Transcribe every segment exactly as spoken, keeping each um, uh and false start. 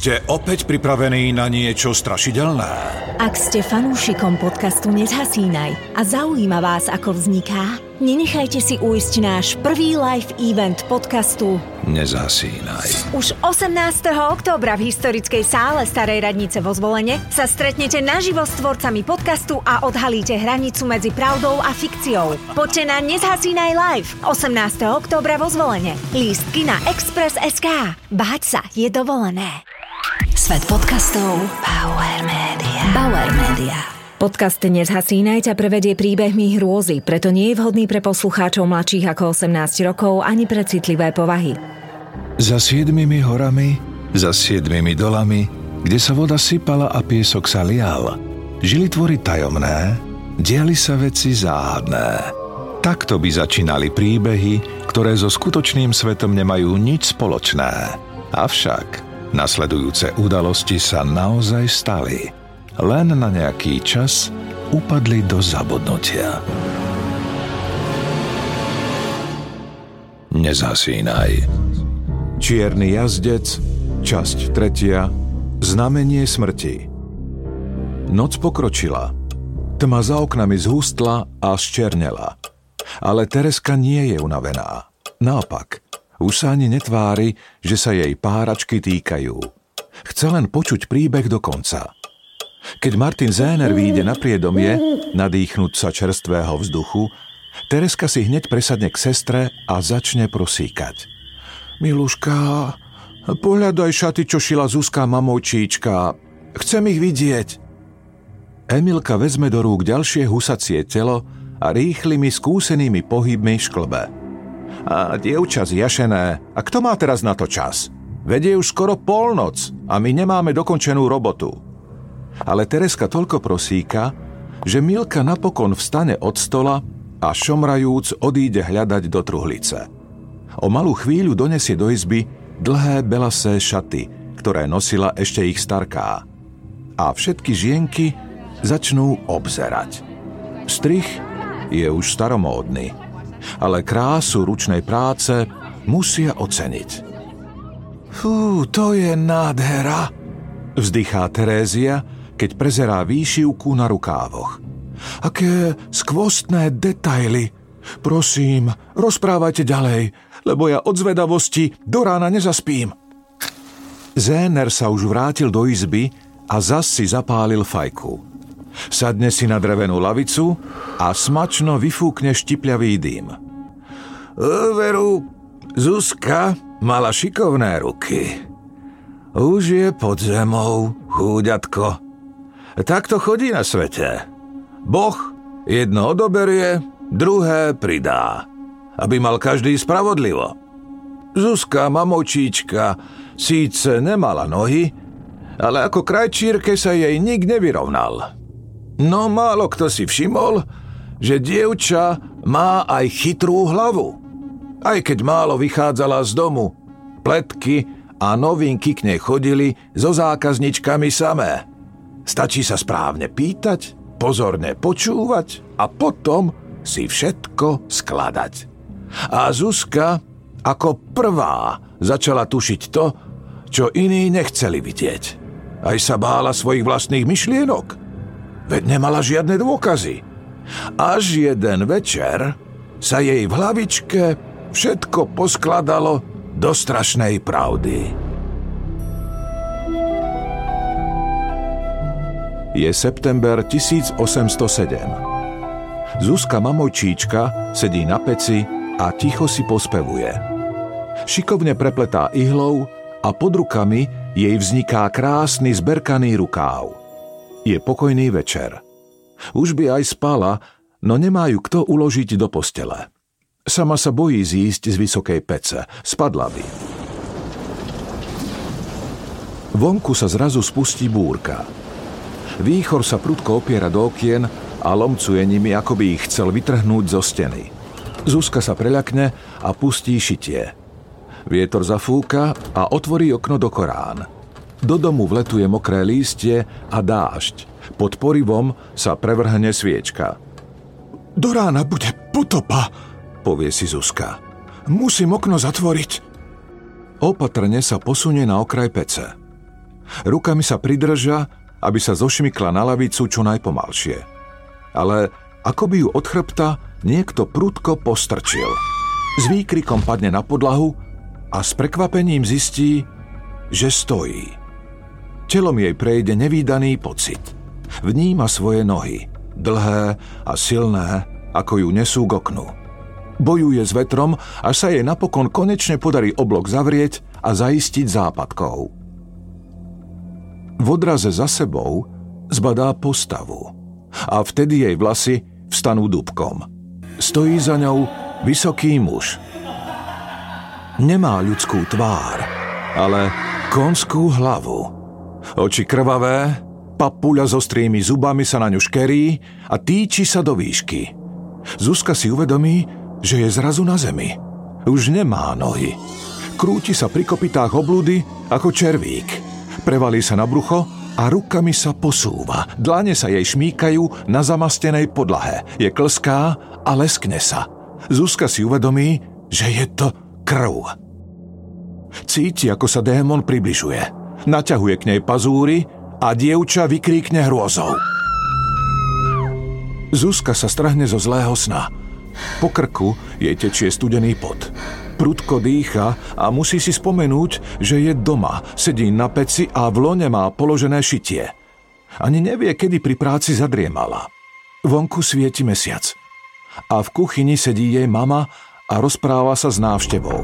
Ste opäť pripravení na niečo strašidelné? Ak ste fanúšikom podcastu Nezhasínaj a zaujíma vás, ako vzniká, nenechajte si ujsť náš prvý live event podcastu Nezhasínaj. Už osemnásteho októbra v historickej sále Starej radnice vo Zvolene sa stretnete naživo s tvorcami podcastu a odhalíte hranicu medzi pravdou a fikciou. Poďte na Nezhasínaj live osemnásteho októbra vo Zvolene. Lístky na Express bodka es ká. Báť sa je dovolené. Svet podcastov Bauer Media. Bauer Media. Podcast Nezhasínaj ťa prevedie príbehmi hrôzy, preto nie je vhodný pre poslucháčov mladších ako osemnásť rokov ani pre citlivé povahy. Za siedmimi horami, za siedmimi dolami, kde sa voda sypala a piesok sa lial, žili tvory tajomné, diali sa veci záhadné. Takto by začínali príbehy, ktoré so skutočným svetom nemajú nič spoločné. Avšak nasledujúce udalosti sa naozaj stali. Len na nejaký čas upadli do zabudnutia. Nezhasínaj. Čierny jazdec, časť tretia, znamenie smrti. Noc pokročila. Tma za oknami zhustla a zčernela. Ale Tereska nie je unavená. Naopak, už sa ani netvári, že sa jej páračky týkajú. Chce len počuť príbeh do konca. Keď Martin Zéner vyjde na priedomie, nadýchnúť sa čerstvého vzduchu, Tereska si hneď presadne k sestre a začne prosíkať. Miluška, pohľadaj šaty, čo šila Zuzka mamojčíčka. Chcem ich vidieť. Emilka vezme do rúk ďalšie husacie telo a rýchlymi skúsenými pohybmi šklbe. A dievča zjašené, a kto má teraz na to čas? Veď je už skoro polnoc a my nemáme dokončenú robotu. Ale Tereska toľko prosíka, že Milka napokon vstane od stola a šomrajúc odíde hľadať do truhlice. O malú chvíľu donesie do izby dlhé belasé šaty, ktoré nosila ešte ich starká. A všetky žienky začnú obzerať. Strih je už staromódny, ale krásu ručnej práce musia oceniť. Fú, to je nádhera, vzdychá Terézia, keď prezerá výšivku na rukávoch. Aké skvostné detaily. Prosím, rozprávajte ďalej, lebo ja od zvedavosti do rána nezaspím. Zéner sa už vrátil do izby a zas si zapálil fajku. Sadne si na drevenú lavicu a smačno vyfúkne štipľavý dým. Veru, Zuzka mala šikovné ruky. Už je pod zemou, chúďatko. Tak to chodí na svete. Boh jedno odoberie, druhé pridá, aby mal každý spravodlivo. Zuzka, mamojčíčka, síce nemala nohy, ale ako krajčírke sa jej nik nevyrovnal. No málo kto si všimol, že dievča má aj chytrú hlavu. Aj keď málo vychádzala z domu, pletky a novinky k nej chodili so zákazničkami samé. Stačí sa správne pýtať, pozorne počúvať a potom si všetko skladať. A Zuzka ako prvá začala tušiť to, čo iní nechceli vidieť. Aj sa bála svojich vlastných myšlienok. Veď nemala žiadne dôkazy. Až jeden večer sa jej v hlavičke všetko poskladalo do strašnej pravdy. Je september tisícosemstosedem. Zuzka mamojčíčka sedí na peci a ticho si pospevuje. Šikovne prepletá ihlou a pod rukami jej vzniká krásny zberkaný rukáv. Je pokojný večer. Už by aj spala, no nemá ju kto uložiť do postele. Sama sa bojí zísť z vysokej pece. Spadla by. Vonku sa zrazu spustí búrka. Výchor sa prudko opiera do okien a lomcuje nimi, ako by ich chcel vytrhnúť zo steny. Zuzka sa preľakne a pustí šitie. Vietor zafúka a otvorí okno do korán. Do domu vletuje mokré lístie a dážď. Pod porivom sa prevrhne sviečka. Do rána bude potopa, povie si Zuzka. Musím okno zatvoriť. Opatrne sa posunie na okraj pece. Rukami sa pridrža, aby sa zošmykla na lavicu čo najpomalšie. Ale ako by ju od chrbta niekto prudko postrčil. S výkrikom padne na podlahu a s prekvapením zistí, že stojí. Telom jej prejde nevídaný pocit. Vníma svoje nohy, dlhé a silné, ako ju nesú k oknu. Bojuje s vetrom, až sa jej napokon konečne podarí oblok zavrieť a zaistiť západkou. V odraze za sebou zbadá postavu a vtedy jej vlasy vstanú dúbkom. Stojí za ňou vysoký muž. Nemá ľudskú tvár, ale konskú hlavu. Oči krvavé, papuľa s ostrými zubami sa na ňu škerí a týči sa do výšky. Zuzka si uvedomí, že je zrazu na zemi. Už nemá nohy. Krúti sa pri kopytách oblúdy ako červík. Prevalí sa na brucho a rukami sa posúva. Dlane sa jej šmíkajú na zamastenej podlahe. Je klská a leskne sa. Zuzka si uvedomí, že je to krv. Cíti, ako sa démon približuje. Naťahuje k nej pazúry a dievča vykríkne hrôzou. Zuzka sa strhne zo zlého sna. Po krku jej tečie studený pot. Prudko dýcha a musí si spomenúť, že je doma, sedí na peci a v lone má položené šitie. Ani nevie, kedy pri práci zadriemala. Vonku svieti mesiac. A v kuchyni sedí jej mama a rozpráva sa s návštevou.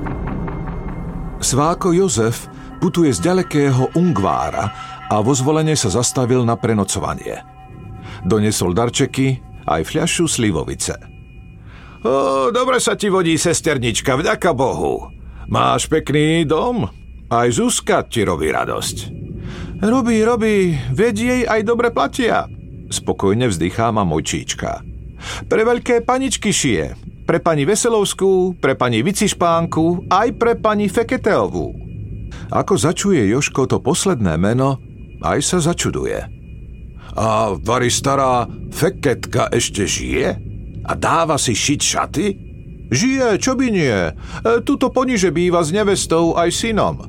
Sváko Jozef putuje z ďalekého Ungvára a vo Zvolene sa zastavil na prenocovanie. Donesol darčeky aj fľašu slivovice. Ó, dobre sa ti vodí, sesternička, vďaka Bohu. Máš pekný dom? Aj Zuzka ti robí radosť. Robí, robí, veď jej aj dobre platia. Spokojne vzdychá mamojčíčka. Pre veľké paničky šije. Pre pani Veselovskú, pre pani Vicišpánku, aj pre pani Feketeovú. Ako začuje Jožko to posledné meno, aj sa začuduje. A vari stará Feketka ešte žije? A dáva si šiť šaty? Žije, čo by nie. E, tuto poniže býva s nevestou aj synom.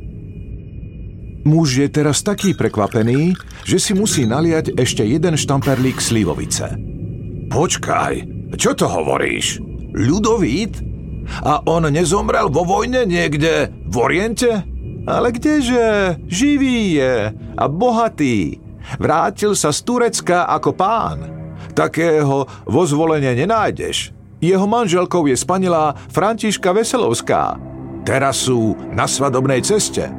Muž je teraz taký prekvapený, že si musí naliať ešte jeden štamperlík slivovice. Počkaj, čo to hovoríš? Ľudovít? A on nezomrel vo vojne niekde v Oriente? Ale kdeže? Živý je a bohatý. Vrátil sa z Turecka ako pán. Takého vo Zvolene nenájdeš. Jeho manželkou je spanilá Františka Veselovská. Teraz sú na svadobnej ceste.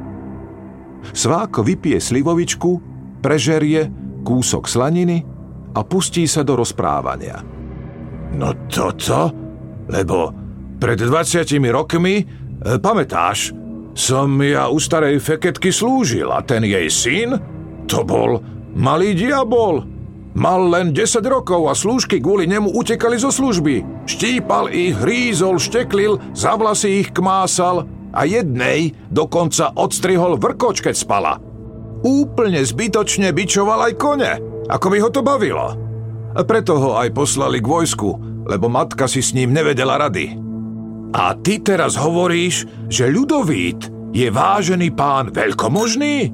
Sváko vypije slivovičku, prežerie kúsok slaniny a pustí sa do rozprávania. No toto? Lebo pred dvadsiatimi rokmi, e, pamätáš, som ja u starej Feketky slúžil a ten jej syn, to bol malý diabol. Mal len desať rokov a slúžky kvôli nemu utekali zo služby. Štípal ich, hrízol, šteklil, za vlasy ich kmásal a jednej dokonca odstrihol vrkoč, keď spala. Úplne zbytočne bičoval aj kone, ako by ho to bavilo. A preto ho aj poslali k vojsku, lebo matka si s ním nevedela rady. A ty teraz hovoríš, že Ľudovít je vážený pán veľkomožný?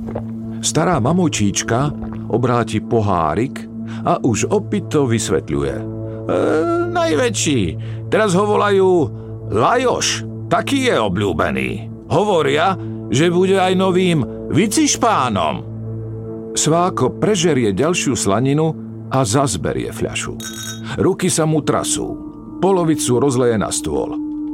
Stará mamojčíčka obráti pohárik a už opito vysvetľuje. E, najväčší. Teraz ho volajú Lajoš. Taký je obľúbený. Hovoria, že bude aj novým Vicišpánom. Sváko prežerie ďalšiu slaninu a zazberie fľašu. Ruky sa mu trasú. Polovicu rozleje na stôl.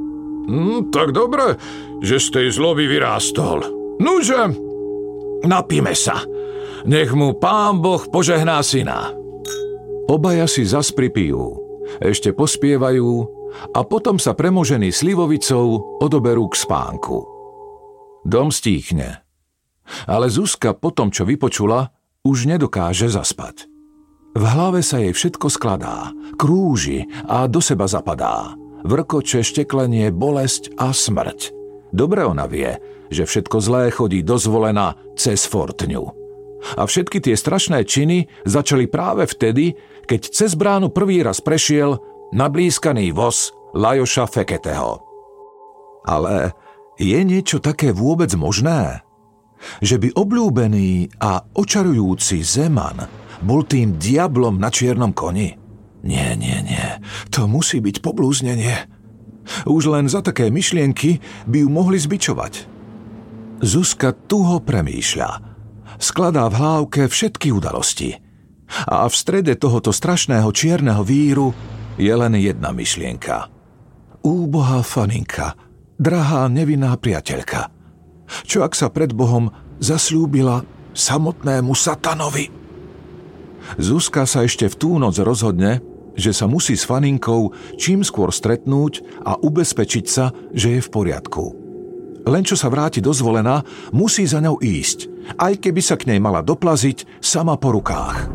Hm, tak dobre, že z tej zloby vyrástol. Nuže, napíme sa. Nech mu Pán Boh požehná syna. Obaja si zas pripijú, ešte pospievajú a potom sa premožení slivovicou odoberú k spánku. Dom stíchne. Ale Zuzka po tom, čo vypočula, už nedokáže zaspať. V hlave sa jej všetko skladá, krúži a do seba zapadá. Vrkoče, šteklenie, bolesť a smrť. Dobre ona vie, že všetko zlé chodí dozvolená cez Fortňu. A všetky tie strašné činy začali práve vtedy, keď cez bránu prvý raz prešiel nablískaný voz Lajoša Feketeho. Ale je niečo také vôbec možné? Že by obľúbený a očarujúci Zeman bol tým diablom na čiernom koni? Nie, nie, nie. To musí byť poblúznenie. Už len za také myšlienky by ju mohli zbičovať. Zuzka tuho premýšľa. Skladá v hlávke všetky udalosti. A v strede tohoto strašného čierneho víru je len jedna myšlienka. Úbohá Faninka, drahá nevinná priateľka. Čo ak sa pred Bohom zasľúbila samotnému satanovi? Zuzka sa ešte v tú noc rozhodne, že sa musí s Faninkou čím skôr stretnúť a ubezpečiť sa, že je v poriadku. Len čo sa vráti dozvolená, musí za ňou ísť, aj keby sa k nej mala doplaziť sama po rukách.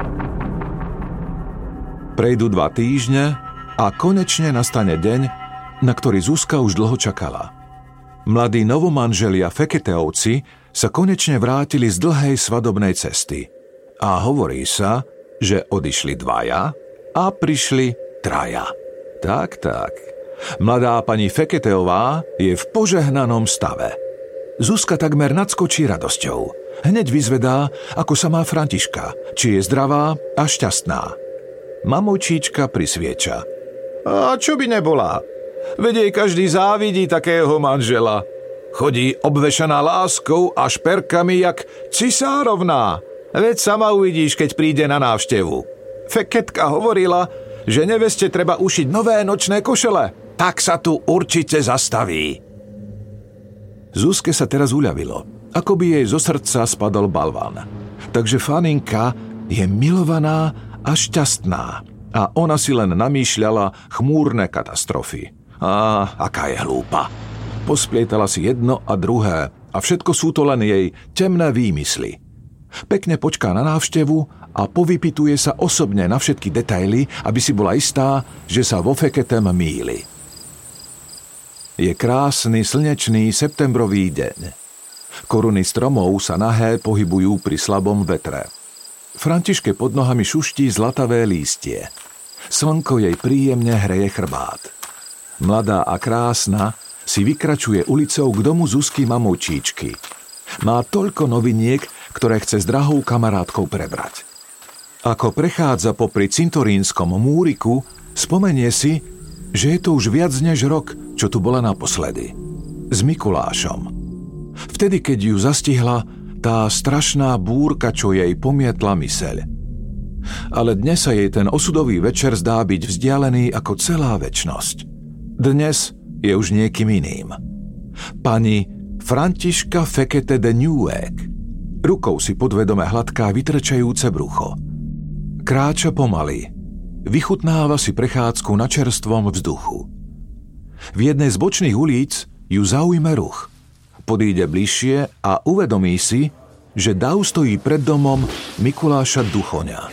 Prejdú dva týždne a konečne nastane deň, na ktorý Zuzka už dlho čakala. Mladí novomanželia Feketeovci sa konečne vrátili z dlhej svadobnej cesty. A hovorí sa, že odišli dvaja a prišli traja. Tak, tak. Mladá pani Feketeová je v požehnanom stave. Zuzka takmer nadskočí radosťou. Hneď vyzvedá, ako sa má Františka, či je zdravá a šťastná. Mamojčíčka prisvieča. A čo by nebola? Veď jej každý závidí takého manžela. Chodí obvešaná láskou a šperkami jak cisárovná. Veď sama uvidíš, keď príde na návštevu. Feketka hovorila, že neveste treba ušiť nové nočné košele. Tak sa tu určite zastaví. Zuzke sa teraz uľavilo, ako by jej zo srdca spadol balván. Takže Faninka je milovaná a šťastná a ona si len namýšľala chmúrne katastrofy. Á, aká je hlúpa. Posplietala si jedno a druhé a všetko sú to len jej temné výmysly. Pekne počká na návštevu a povypituje sa osobne na všetky detaily, aby si bola istá, že sa vo Feketem mýli. Je krásny, slnečný septembrový deň. Koruny stromov sa nahé pohybujú pri slabom vetre. Františke pod nohami šuští zlatavé lístie. Slnko jej príjemne hreje chrbát. Mladá a krásna si vykračuje ulicou k domu Zuzky mamojčíčky. Má toľko noviniek, ktoré chce s drahou kamarátkou prebrať. Ako prechádza popri cintorínskom múriku, spomenie si, že je to už viac než rok, čo tu bola naposledy. S Mikulášom. Vtedy, keď ju zastihla tá strašná búrka, čo jej pomietla myseľ. Ale dnes sa jej ten osudový večer zdá byť vzdialený ako celá večnosť. Dnes je už niekým iným. Pani Františka Fekete de Nieuweg. Rukou si podvedome hladká vytrčajúce brucho. Kráča pomaly. Vychutnáva si prechádzku na čerstvom vzduchu. V jednej z bočných ulic ju zaujme ruch. Podíde bližšie a uvedomí si, že dav stojí pred domom Mikuláša Duchoňa.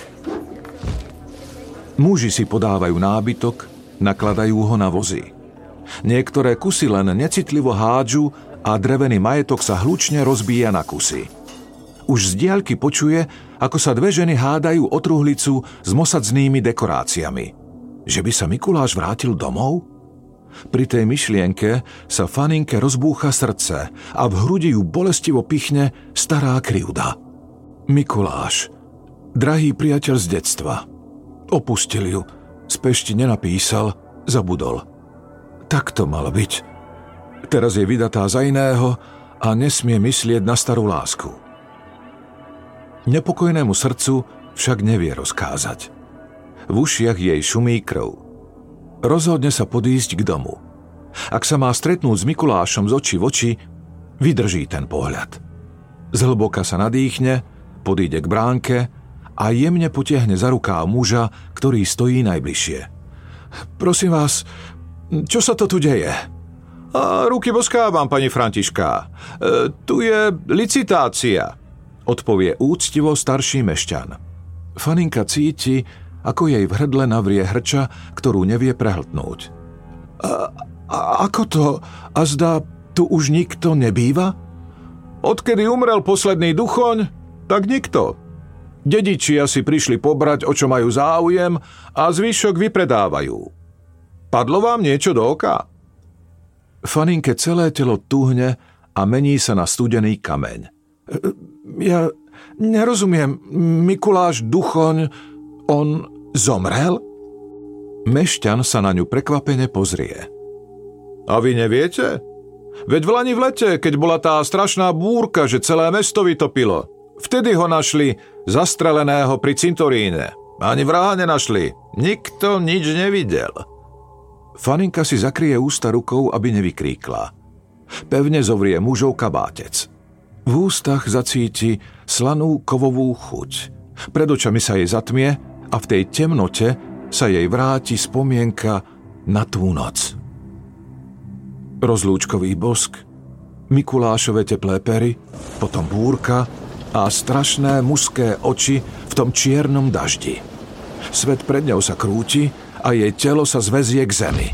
Muži si podávajú nábytok, nakladajú ho na vozy. Niektoré kusy len necitlivo hádžu a drevený majetok sa hlučne rozbíja na kusy. Už z diaľky počuje, ako sa dve ženy hádajú o truhlicu s mosadznnými dekoráciami. Že by sa Mikuláš vrátil domov? Pri tej myšlienke sa Faninke rozbúcha srdce a v hrudi ju bolestivo pichne stará krivda. Mikuláš, drahý priateľ z detstva. Opustil ju, z pešti nenapísal, zabudol. Tak to malo byť. Teraz je vydatá za iného a nesmie myslieť na starú lásku. Nepokojnému srdcu však nevie rozkázať. V ušiach jej šumí krv. Rozhodne sa podísť k domu. Ak sa má stretnúť s Mikulášom z očí v oči, vydrží ten pohľad. Zhlboka sa nadýchne, podíde k bránke a jemne potiahne za rukáv muža, ktorý stojí najbližšie. Prosím vás, čo sa to tu deje? A ruky boskávam, pani Františka. E, tu je licitácia, odpovie úctivo starší mešťan. Faninka cíti, ako jej v hrdle navrie hrča, ktorú nevie prehltnúť. A, a ako to? A zdá, tu už nikto nebýva? Odkedy umrel posledný duchoň, tak nikto. Dedičia si prišli pobrať, o čo majú záujem, a zvyšok vypredávajú. Padlo vám niečo do oka? Faninke celé telo tuhne a mení sa na studený kameň. Ja nerozumiem. Mikuláš Duchoň, on zomrel? Mešťan sa na ňu prekvapene pozrie. A vy neviete? Veď v lani v lete, keď bola tá strašná búrka, že celé mesto vytopilo. Vtedy ho našli zastreleného pri cintoríne. Ani vraha nenašli. Nikto nič nevidel. Faninka si zakrie ústa rukou, aby nevykríkla. Pevne zovrie mužov kabátec. V ústach zacíti slanú kovovú chuť. Pred očami sa jej zatmie a v tej temnote sa jej vráti spomienka na tú noc. Rozlúčkový bosk, Mikulášove teplé pery, potom búrka a strašné mužské oči v tom čiernom daždi. Svet pred ňou sa krúti a jej telo sa zväzie k zemi.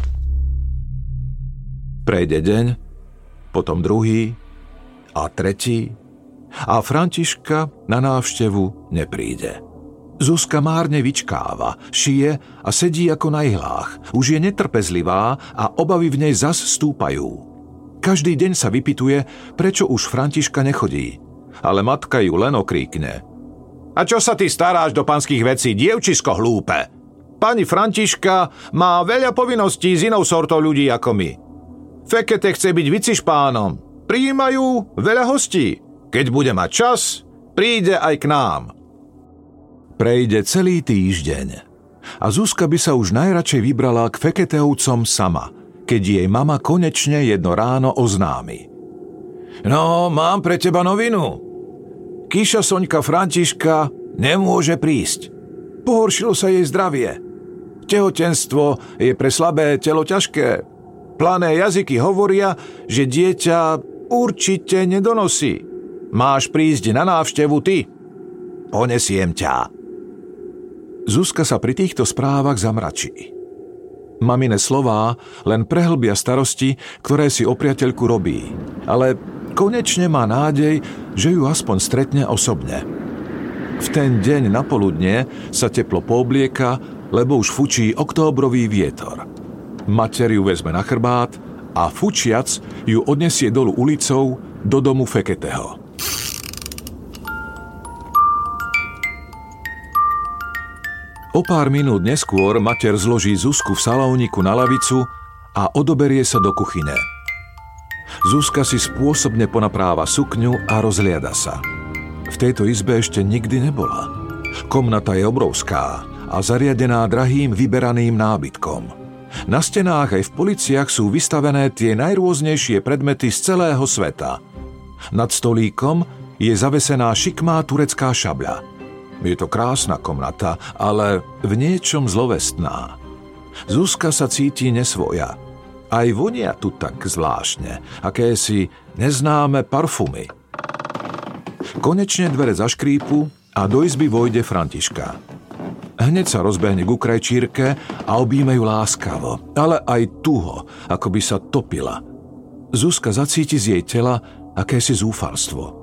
Prejde deň, potom druhý a tretí a Františka na návštevu nepríde. Zuzka márne vyčkáva, šije a sedí ako na ihlách. Už je netrpezlivá a obavy v nej zas stúpajú. Každý deň sa vypytuje, prečo už Františka nechodí. Ale matka ju len okríkne. A čo sa ty staráš do panských vecí, dievčisko hlúpe? Pani Františka má veľa povinností s inou sortou ľudí ako my. Fekete chce byť vicišpánom. Prijímajú veľa hostí. Keď bude mať čas, príde aj k nám. Prejde celý týždeň a Zuzka by sa už najradšej vybrala k Feketeovcom sama, keď jej mama konečne jedno ráno oznámi. No, mám pre teba novinu. Kyša Soňka Františka nemôže prísť. Pohoršilo sa jej zdravie. Tehotenstvo je pre slabé telo ťažké. Plané jazyky hovoria, že dieťa určite nedonosí. Máš prísť na návštevu ty. Ponesiem ťa. Zuzka sa pri týchto správach zamračí. Mamine slová len prehlbia starosti, ktoré si o priateľku robí, ale konečne má nádej, že ju aspoň stretne osobne. V ten deň na poludne sa teplo pooblieka, lebo už fučí októbrový vietor. Mater ju vezme na chrbát a fučiac ju odnesie dolu ulicou do domu Feketeho. O pár minút neskôr mater zloží Zuzku v salóniku na lavicu a odoberie sa do kuchyne. Zuzka si spôsobne ponapráva sukňu a rozhliada sa. V tejto izbe ešte nikdy nebola. Komnata je obrovská a zariadená drahým vyberaným nábytkom. Na stenách aj v policiach sú vystavené tie najrôznejšie predmety z celého sveta. Nad stolíkom je zavesená šikmá turecká šabľa. Je to krásna komnata, ale v niečom zlovestná. Zuzka sa cíti nesvoja. Aj vonia tu tak zvláštne, akési neznáme parfumy. Konečne dvere zaškrípu a do izby vojde Františka. Hneď sa rozbehne ku krajčírke a objíme ju láskavo, ale aj tuho, ako by sa topila. Zuzka zacíti z jej tela akési zúfalstvo.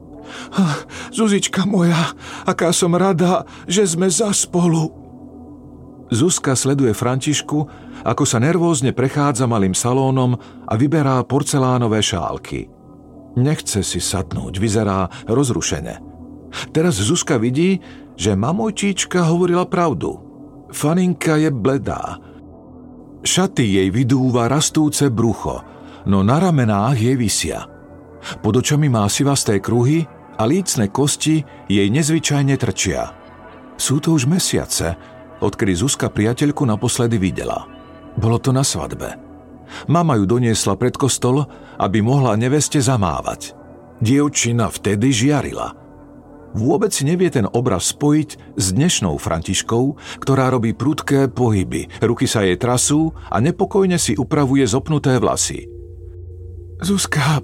Zuzička moja, aká som rada, že sme zaspolu. Zuzka sleduje Františku, ako sa nervózne prechádza malým salónom a vyberá porcelánové šálky. Nechce si sadnúť, vyzerá rozrušene. Teraz Zuzka vidí, že mamojčíčka hovorila pravdu. Faninka je bledá. Šaty jej vydúva rastúce brucho, no na ramenách jej visia. Pod očami má sivasté kruhy a lícne kosti jej nezvyčajne trčia. Sú to už mesiace, odkedy Zuzka priateľku naposledy videla. Bolo to na svadbe. Mama ju doniesla pred kostol, aby mohla neveste zamávať. Dievčina vtedy žiarila. Vôbec si nevie ten obraz spojiť s dnešnou Františkou, ktorá robí prudké pohyby, ruky sa jej trasú a nepokojne si upravuje zopnuté vlasy. Zuzka,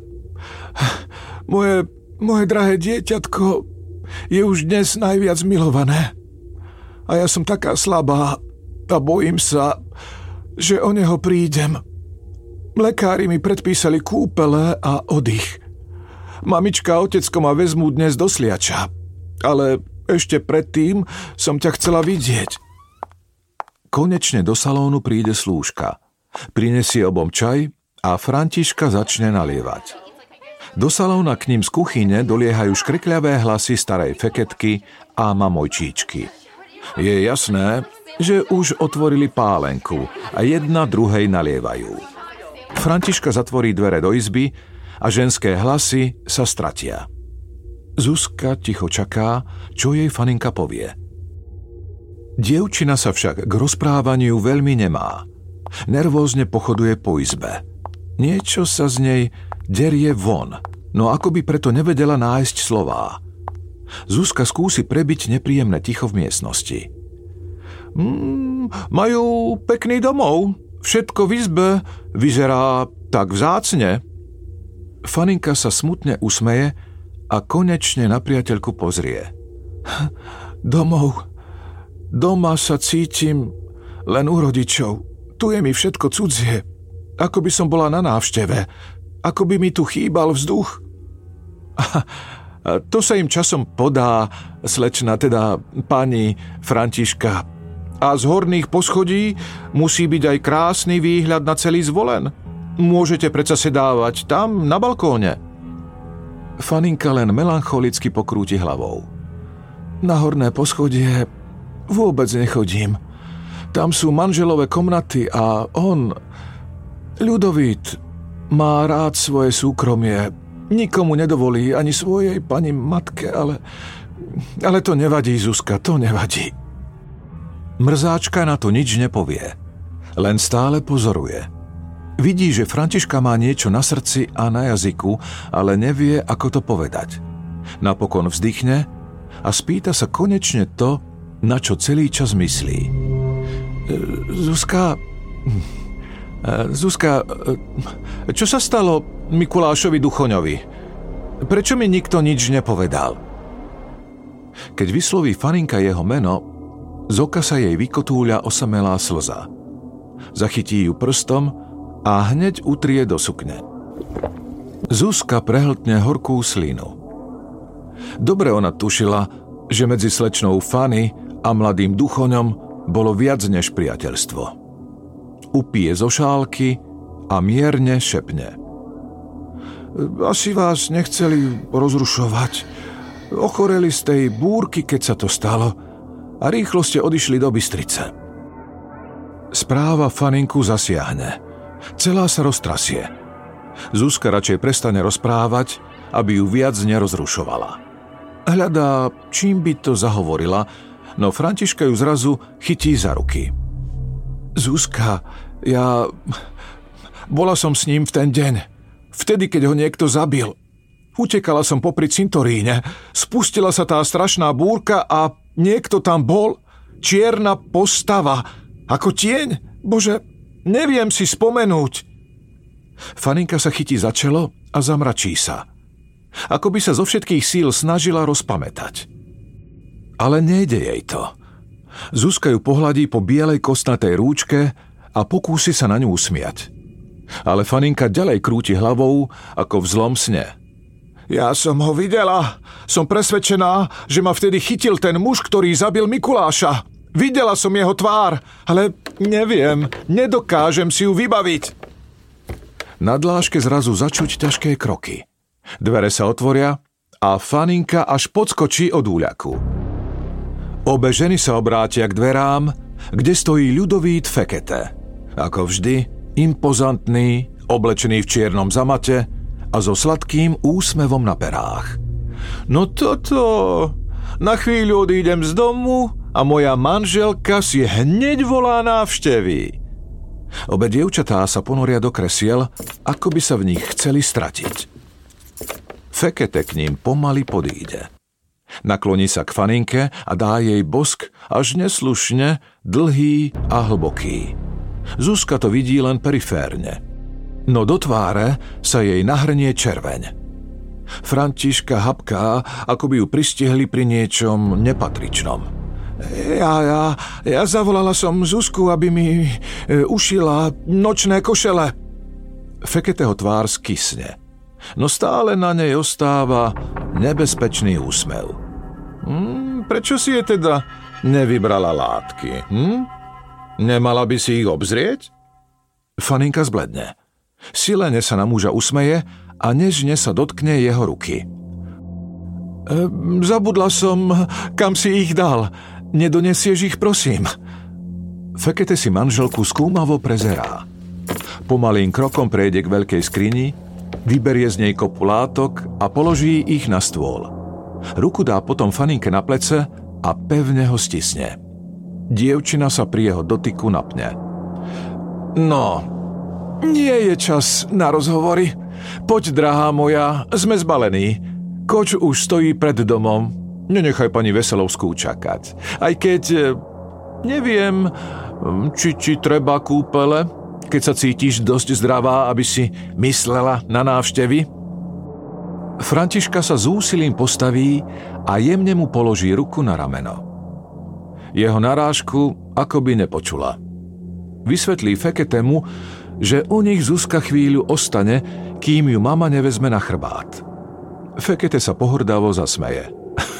moje... Moje drahé dieťatko je už dnes najviac milované. A ja som taká slabá a bojím sa, že o neho prídem. Lekári mi predpísali kúpele a oddych. Mamička a otecko ma vezmú dnes do sliača, ale ešte predtým som ťa chcela vidieť. Konečne do salónu príde slúžka. Prinesie obom čaj a Františka začne nalievať. Do salóna k ním z kuchyne doliehajú škrikľavé hlasy starej Feketky a mamojčíčky. Je jasné, že už otvorili pálenku a jedna druhej nalievajú. Františka zatvorí dvere do izby a ženské hlasy sa stratia. Zuzka ticho čaká, čo jej Faninka povie. Dievčina sa však k rozprávaniu veľmi nemá. Nervózne pochoduje po izbe. Niečo sa z nej derie von, no ako by preto nevedela nájsť slová. Zuzka skúsi prebiť nepríjemné ticho v miestnosti. Mm, majú pekný domov. Všetko v izbe vyzerá tak vzácne. Faninka sa smutne usmeje a konečne na priateľku pozrie. Domov. Doma sa cítim len u rodičov. Tu je mi všetko cudzie. Ako by som bola na návšteve. Ako by mi tu chýbal vzduch. A to sa im časom podá, slečna, teda pani Františka. A z horných poschodí musí byť aj krásny výhľad na celý Zvolen. Môžete predsa sedávať tam, na balkóne. Faninka len melancholicky pokrúti hlavou. Na horné poschodie vôbec nechodím. Tam sú manželové komnaty a on, Ľudovít, má rád svoje súkromie. Nikomu nedovolí, ani svojej pani matke, ale... Ale to nevadí, Zuzka, to nevadí. Mrzáčka na to nič nepovie. Len stále pozoruje. Vidí, že Františka má niečo na srdci a na jazyku, ale nevie, ako to povedať. Napokon vzdychne a spýta sa konečne to, na čo celý čas myslí. Zuzka... Zuzka... Čo sa stalo Mikulášovi Duchoňovi? Prečo mi nikto nič nepovedal? Keď vysloví Faninka jeho meno, z oka sa jej vykotúľa osamelá slza. Zachytí ju prstom a hneď utrie do sukne. Zuzka prehltne horkú slinu. Dobre ona tušila, že medzi slečnou Fany a mladým Duchoňom bolo viac než priateľstvo. Upije zo šálky a mierne šepne. Asi vás nechceli rozrušovať. Ochoreli z tej búrky, keď sa to stalo, a rýchlo ste odišli do Bystrice. Správa Faninku zasiahne. Celá sa roztrasie. Zuzka radšej prestane rozprávať, aby ju viac nerozrušovala. Hľadá, čím by to zahovorila, no Františka ju zrazu chytí za ruky. Zuzka, ja... Bola som s ním v ten deň. Vtedy, keď ho niekto zabil. Utekala som popri cintoríne. Spustila sa tá strašná búrka a niekto tam bol. Čierna postava. Ako tieň. Bože, neviem si spomenúť. Faninka sa chytí za čelo a zamračí sa. Ako by sa zo všetkých síl snažila rozpamätať. Ale nejde jej to. Zuzka ju pohľadí po bielej kostnatej rúčke a pokúsi sa na ňu usmiať. Ale Faninka ďalej krúti hlavou ako v zlom sne. Ja som ho videla. Som presvedčená, že ma vtedy chytil ten muž, ktorý zabil Mikuláša. Videla som jeho tvár, ale neviem, nedokážem si ju vybaviť. Na dláške zrazu začuť ťažké kroky. Dvere sa otvoria a Faninka až podskočí od úľaku. Obe ženy sa obrátia k dverám, kde stojí Ľudovít Fekete. Ako vždy, impozantný, oblečený v čiernom zamate a so sladkým úsmevom na perách. No toto, na chvíľu odídem z domu a moja manželka si hneď volá návštevy. Obe dievčatá sa ponoria do kresiel, ako by sa v nich chceli stratiť. Fekete k ním pomaly podíde. Nakloní sa k Faninke a dá jej bosk až neslušne, dlhý a hlboký. Zuzka to vidí len periférne. No do tváre sa jej nahrnie červeň. Františka hapká, ako by ju pristihli pri niečom nepatričnom. Ja, ja, ja zavolala som Zuzku, aby mi e, ušila nočné košele. Feketeho tvár skysne. No stále na nej ostáva nebezpečný úsmev. Hm, prečo si je teda nevybrala látky? Hm? Nemala by si ich obzrieť? Faninka zbledne. Silene sa na muža usmeje a nežne sa dotkne jeho ruky. E, zabudla som, kam si ich dal. Nedonesieš ich, prosím. Fekete si manželku skúmavo prezerá. Pomalým krokom prejde k veľkej skrini, vyberie z nej kopu látok a položí ich na stôl. Ruku dá potom Faninke na plece a pevne ho stisne. Dievčina sa pri jeho dotyku napne. No, nie je čas na rozhovory. Poď, drahá moja, sme zbalení. Koč už stojí pred domom. Nenechaj pani Veselovskú čakať. Aj keď, neviem, či ti treba kúpele, keď sa cítiš dosť zdravá, aby si myslela na návštevy? Františka sa s úsilím postaví a jemne mu položí ruku na rameno. Jeho narážku akoby nepočula. Vysvetlí Feketemu, že u nich Zuzka chvíľu ostane, kým ju mama nevezme na chrbát. Fekete sa pohrdavo zasmeje.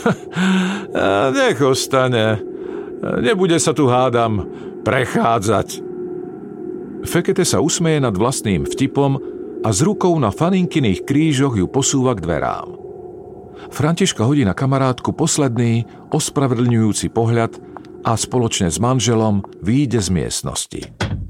Nech ostane. Nebude sa tu, hádam, prechádzať. Fekete sa usmeje nad vlastným vtipom a s rukou na Faninkyných krížoch ju posúva k dverám. Františka hodí na kamarátku posledný, ospravedlňujúci pohľad a spoločne s manželom vyjde z miestnosti.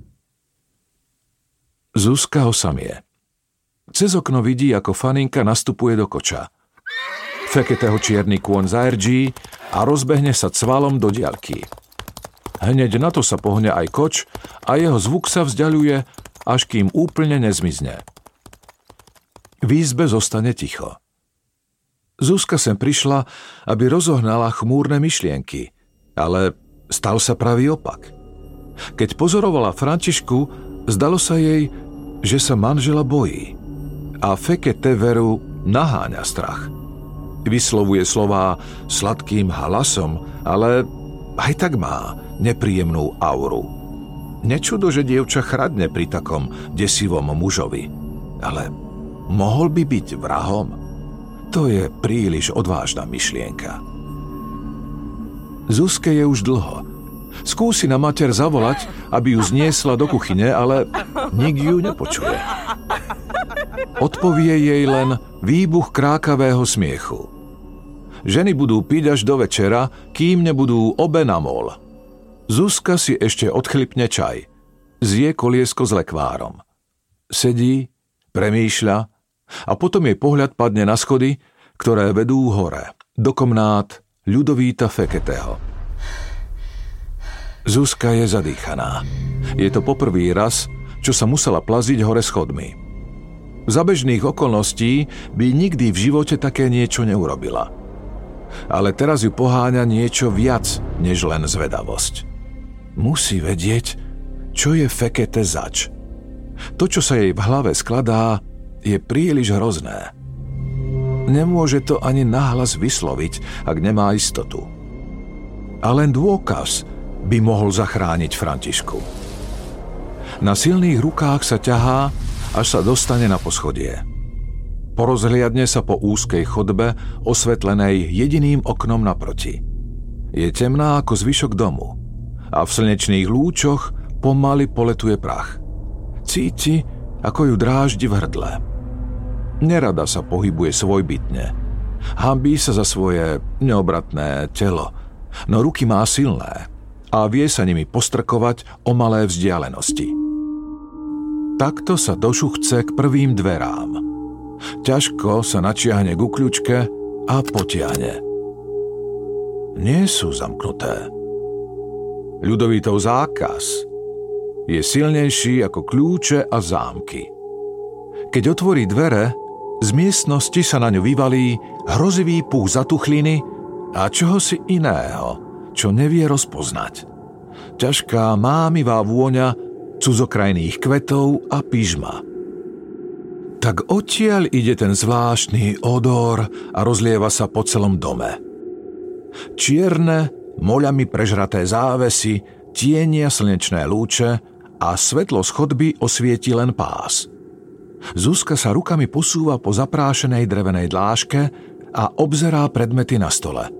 Zuzka osamie. Cez okno vidí, ako Faninka nastupuje do koča. Feketeho čierny kôň zaerdží a rozbehne sa cvalom do diaľky. Hneď na to sa pohne aj koč a jeho zvuk sa vzdialuje, až kým úplne nezmizne. V izbe zostane ticho. Zuzka sem prišla, aby rozohnala chmúrne myšlienky, ale stal sa pravý opak. Keď pozorovala Františku, zdalo sa jej, že sa manžela bojí a Fekete veru naháňa strach. Vyslovuje slová sladkým hlasom, ale aj tak má nepríjemnú auru. Nečudo, že dievča chradne pri takom desivom mužovi. Ale mohol by byť vrahom? To je príliš odvážna myšlienka. Zuzke je už dlho. Skúsi na mater zavolať, aby ju zniesla do kuchyne, ale nik ju nepočuje. Odpovie jej len výbuch krákavého smiechu. Ženy budú piť až do večera, kým nebudú obe na mol. Zuzka si ešte odchlipne čaj. Zje koliesko s lekvárom. Sedí, premýšľa a potom jej pohľad padne na schody, ktoré vedú hore, do komnát Ľudovíta Feketeho. Zuzka je zadýchaná. Je to poprvý raz, čo sa musela plaziť hore schodmi. Za bežných okolností by nikdy v živote také niečo neurobila. Ale teraz ju poháňa niečo viac, než len zvedavosť. Musí vedieť, čo je Fekete zač. To, čo sa jej v hlave skladá, je príliš hrozné. Nemôže to ani nahlas vysloviť, ak nemá istotu. A len dôkaz by mohol zachrániť Františku. Na silných rukách sa ťahá, až sa dostane na poschodie. Porozhliadne sa po úzkej chodbe, osvetlenej jediným oknom naproti. Je temná ako zvyšok domu a v slnečných lúčoch pomaly poletuje prach. Cíti, ako ju dráždi v hrdle. Nerada sa pohybuje svojbytne. Hanbí sa za svoje neobratné telo, no ruky má silné a vie sa nimi postrkovať o malé vzdialenosti. Takto sa došuchce k prvým dverám. Ťažko sa načiahne ku kľučke a potiahne. Nie sú zamknuté. Ľudovítov zákaz je silnejší ako kľúče a zámky. Keď otvorí dvere, z miestnosti sa na ňu vyvalí hrozivý púch zatuchliny a čohosi iného, čo nevie rozpoznať. Ťažká mámivá vôňa cudzokrajných kvetov a pyžma. Tak odtiaľ ide ten zvláštny odor a rozlieva sa po celom dome. Čierne, moľami prežraté závesy tienia slnečné lúče a svetlo z chodby osvieti len pás. Zuzka sa rukami posúva po zaprášenej drevenej dláške a obzerá predmety na stole.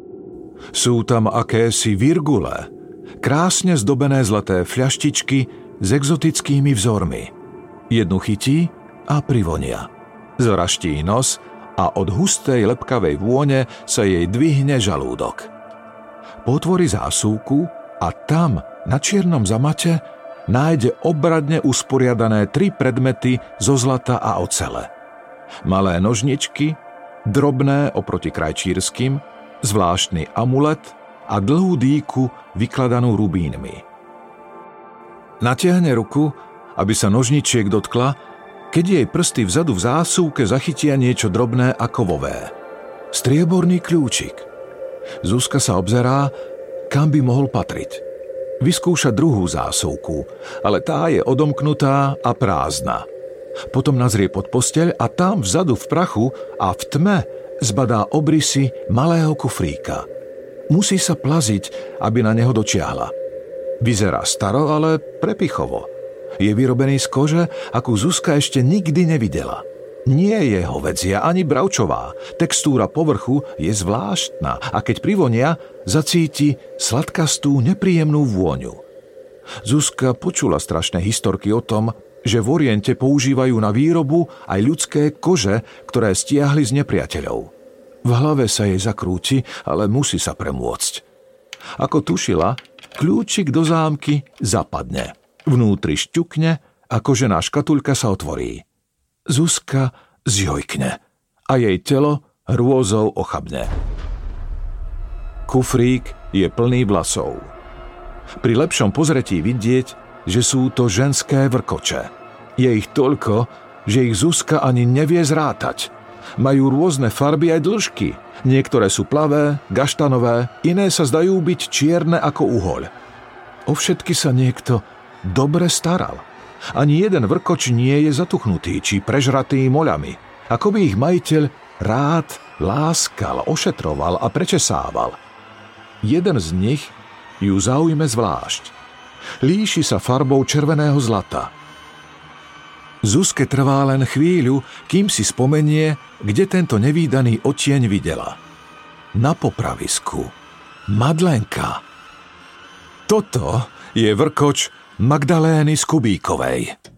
Sú tam akési virgule, krásne zdobené zlaté fľaštičky s exotickými vzormi. Jednu chytí a privonia. Zraští nos a od hustej lepkavej vône sa jej dvihne žalúdok. Potvorí zásuvku a tam, na čiernom zamate, nájde obradne usporiadané tri predmety zo zlata a ocele. Malé nožničky, drobné oproti krajčírskym, zvláštny amulet a dlhú dýku vykladanú rubínmi. Natiahne ruku, aby sa nožničiek dotkla, keď jej prsty vzadu v zásuvke zachytia niečo drobné a kovové. Strieborný kľúčik. Zuzka sa obzerá, kam by mohol patriť. Vyskúša druhú zásuvku, ale tá je odomknutá a prázdna. Potom nazrie pod posteľ a tam vzadu v prachu a v tme zbadá obrysy malého kufríka. Musí sa plaziť, aby na neho dočiahla. Vyzerá staro, ale prepichovo. Je vyrobený z kože, akú Zuzka ešte nikdy nevidela. Nie je hovedzia ani bravčová. Textúra povrchu je zvláštna a keď privonia, zacíti sladkastú, nepríjemnú vôňu. Zuzka počula strašné historky o tom, že v Oriente používajú na výrobu aj ľudské kože, ktoré stiahli z nepriateľov. V hlave sa jej zakrúti, ale musí sa premôcť. Ako tušila, kľúčik do zámky zapadne. Vnútri šťukne a kožená škatuľka sa otvorí. Zuzka zjojkne a jej telo hrôzou ochabne. Kufrík je plný vlasov. Pri lepšom pozretí vidieť, že sú to ženské vrkoče. Je ich toľko, že ich Zuzka ani nevie zrátať. Majú rôzne farby aj dĺžky. Niektoré sú plavé, gaštanové, iné sa zdajú byť čierne ako uhoľ. O všetky sa niekto dobre staral. Ani jeden vrkoč nie je zatuchnutý či prežratý moľami. Ako by ich majiteľ rád láskal, ošetroval a prečesával. Jeden z nich ju zaujme zvlášť. Líši sa farbou červeného zlata. Zuzke trvá len chvíľu, kým si spomenie, kde tento nevídaný odtieň videla. Na popravisku. Madlenka. Toto je vrkoč Magdalény z Kubíkovej.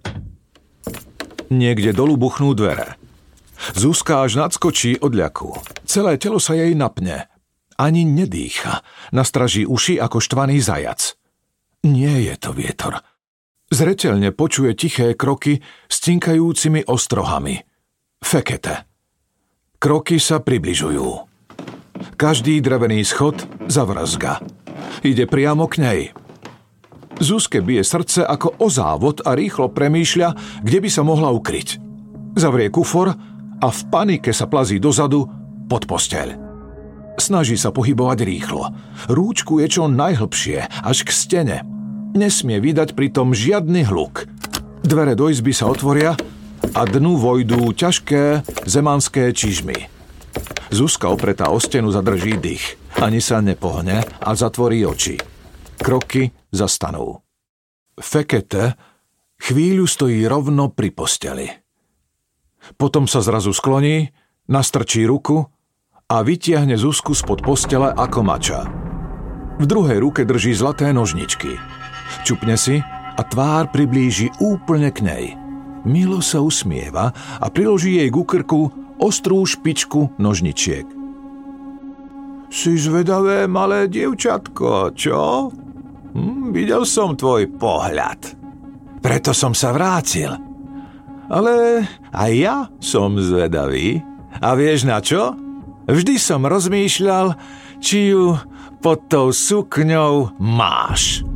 Niekde dolu buchnú dvere. Zuzka až nadskočí od ľaku. Celé telo sa jej napne. Ani nedýcha. Nastraží uši ako štvaný zajac. Nie je to vietor. Zreteľne počuje tiché kroky s cinkajúcimi ostrohami. Fekete. Kroky sa približujú. Každý drevený schod zavrzga. Ide priamo k nej. Zuzke bije srdce ako o závod a rýchlo premýšľa, kde by sa mohla ukryť. Zavrie kufor a v panike sa plazí dozadu pod posteľ. Snaží sa pohybovať rýchlo. Rúčku je čo najhlbšie, až k stene. Nesmie vydať pritom žiadny hluk. Dvere do izby sa otvoria a dnu vojdú ťažké zemanské čižmy. Zuzka opretá o stenu zadrží dých. Ani sa nepohne a zatvorí oči. Kroky zastanú. Fekete chvíľu stojí rovno pri posteli. Potom sa zrazu skloní, nastrčí ruku a vytiahne Zuzku spod postele ako mača. V druhej ruke drží zlaté nožničky. Čupne si a tvár priblíži úplne k nej. Milo sa usmieva a priloží jej ku krku ostrú špičku nožničiek. Si zvedavé malé dievčatko, čo? Hm, videl som tvoj pohľad. Preto som sa vrátil. Ale aj ja som zvedavý. A vieš na čo? Vždy som rozmýšľal, či ju pod tou sukňou máš.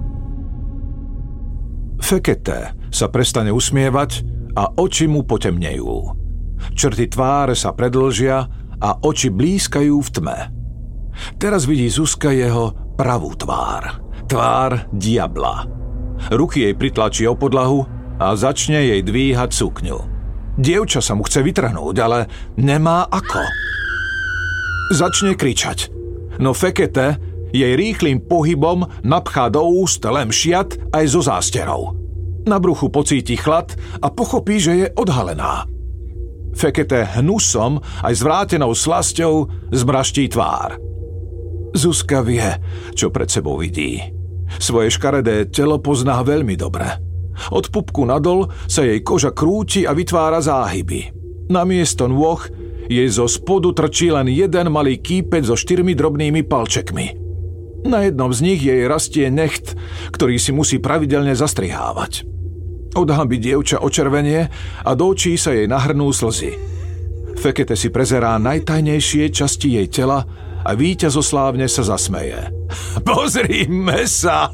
Fekete sa prestane usmievať a oči mu potemnejú. Črty tváre sa predĺžia a oči blízkajú v tme. Teraz vidí Zuzka jeho pravú tvár. Tvár diabla. Ruky jej pritlačí o podlahu a začne jej dvíhať sukňu. Dievča sa mu chce vytrhnúť, ale nemá ako. Začne kričať. No Fekete jej rýchlým pohybom napchá do úst lem šiat aj zo zásterov. Na bruchu pocíti chlad a pochopí, že je odhalená. Fekete hnusom aj zvrátenou slasťou zmraští tvár. Zuzka vie, čo pred sebou vidí. Svoje škaredé telo pozná veľmi dobre. Od pupku nadol sa jej koža krúti a vytvára záhyby. Namiesto nôh jej zo spodu trčí len jeden malý kýpec so štyrmi drobnými palčekmi. Na jednom z nich jej rastie necht, ktorý si musí pravidelne zastrihávať. Od hanby dievča očervenie a do očí sa jej nahrnú slzy. Fekete si prezerá najtajnejšie časti jej tela a víťazoslávne sa zasmeje. Pozrime sa!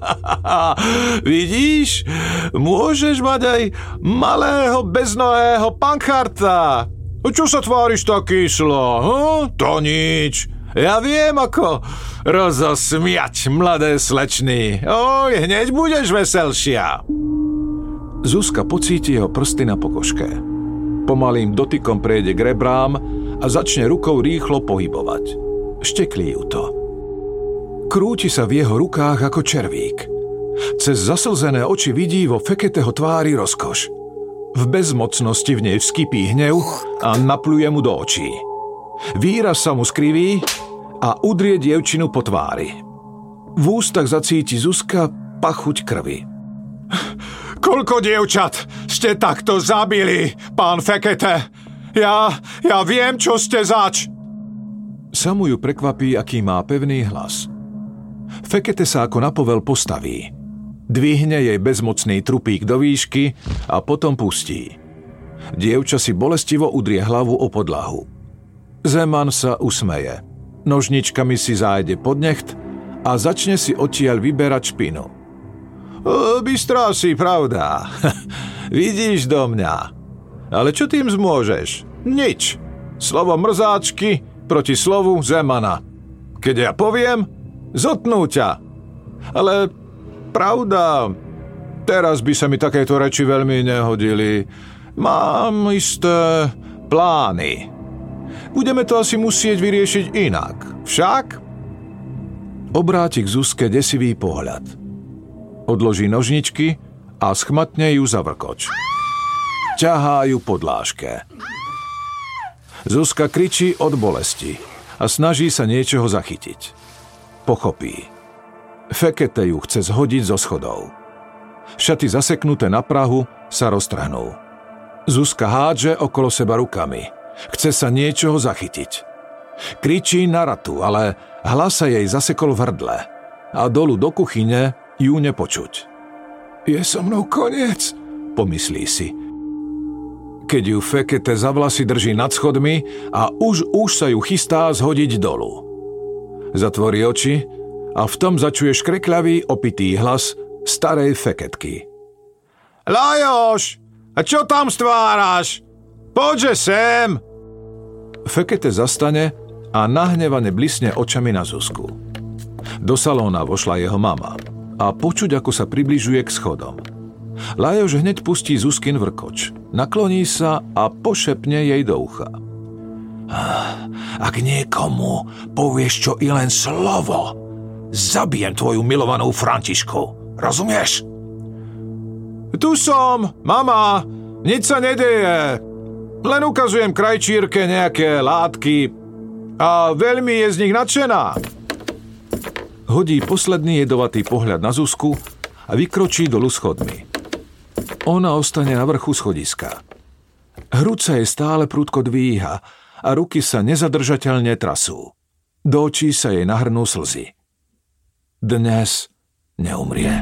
Vidíš? Môžeš mať aj malého beznohého pancharta. Čo sa tváriš tak kyslo? Hm? To nič. Ja viem, ako rozosmiať, mladé slečny. Oj, hneď budeš veselšia. Zuzka pocíti jeho prsty na pokožke. Pomalým dotykom prejde k rebrám a začne rukou rýchlo pohybovať. Šteklí ju to. Krúti sa v jeho rukách ako červík. Cez zaslzené oči vidí vo Feketeho tvári rozkoš. V bezmocnosti v nej vskypí hnev a napluje mu do očí. Výraz sa mu skriví a udrie dievčinu po tvári. V ústach zacíti Zuzka pachuť krvi. Koľko dievčat ste takto zabili, pán Fekete? Ja, ja viem, čo ste zač. Samu ju prekvapí, aký má pevný hlas. Fekete sa ako na povel postaví. Dvihne jej bezmocný trupík do výšky a potom pustí. Dievča si bolestivo udrie hlavu o podlahu. Zeman sa usmeje. Nožničkami si zájde pod necht a začne si odtiaľ vyberať špinu. Bystrá si, pravda. Vidíš do mňa. Ale čo tým zmôžeš? Nič. Slovo mrzáčky proti slovu Zemana. Keď ja poviem, zotnú ťa. Ale pravda, teraz by sa mi takéto reči veľmi nehodili. Mám isté plány. Budeme to asi musieť vyriešiť inak. Však? Obráti k Zuzke desivý pohľad. Odloží nožničky a schmatne ju za vrkoč. Ťahá ju po dláške. Zuzka kričí od bolesti a snaží sa niečoho zachytiť. Pochopí. Fekete ju chce zhodiť zo schodov. Šaty zaseknuté na prahu sa roztrhnú. Zuzka hádže okolo seba rukami. Chce sa niečoho zachytiť. Kričí na ratu, ale hlas sa jej zasekol v hrdle a dolu do kuchyne ju nepočuť. Je so mnou koniec, pomyslí si. Keď ju Fekete za vlasy drží nad schodmi a už už sa ju chystá zhodiť dolu. Zatvorí oči a v tom začuje škrekľavý, opitý hlas starej Feketky. Lajoš, a čo tam stváraš? Poďže sem! Fekete zastane a nahnevane blisne očami na Zuzku. Do salóna vošla jeho mama a počuť, ako sa približuje k schodom. Lajoš hneď pustí Zuzkin vrkoč, nakloní sa a pošepne jej do ucha. Ak niekomu povieš čo i len slovo, zabijem tvoju milovanú Františku. Rozumieš? Tu som, mama, nič sa nedeje. Len ukazujem krajčírke nejaké látky a veľmi je z nich nadšená. Hodí posledný jedovatý pohľad na Zuzku a vykročí dolu schodmi. Ona ostane na vrchu schodiska. Hruď sa jej stále prudko dvíha a ruky sa nezadržateľne trasú. Do očí sa jej nahrnú slzy. Dnes neumrie.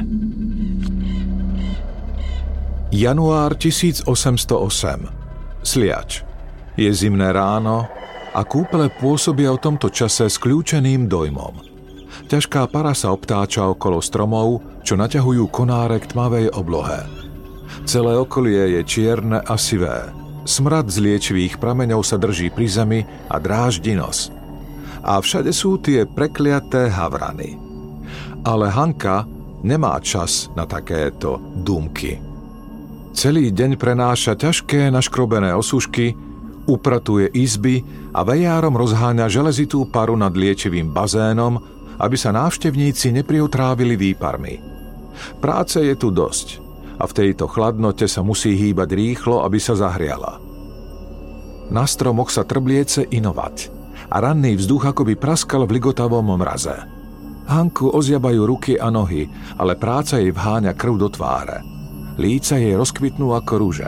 Január tisícosemsto osem. Sliač. Je zimné ráno a kúpele pôsobia o tomto čase s kľúčeným dojmom. Ťažká para sa obtáča okolo stromov, čo naťahujú konáre k tmavej oblohe. Celé okolie je čierne a sivé. Smrad z liečivých prameňov sa drží pri zemi a dráždi nos. A všade sú tie prekliaté havrany. Ale Hanka nemá čas na takéto dumky. Celý deň prenáša ťažké naškrobené osušky, upratuje izby a vejárom rozháňa železitú paru nad liečivým bazénom, aby sa návštevníci nepriotrávili výparmi. Práce je tu dosť a v tejto chladnote sa musí hýbať rýchlo, aby sa zahriala. Na stromoch sa trbliece inovať a ranný vzduch akoby praskal v ligotavom mraze. Hanku ozjabajú ruky a nohy, ale práca jej vháňa krv do tváre. Líca jej rozkvitnú ako rúže.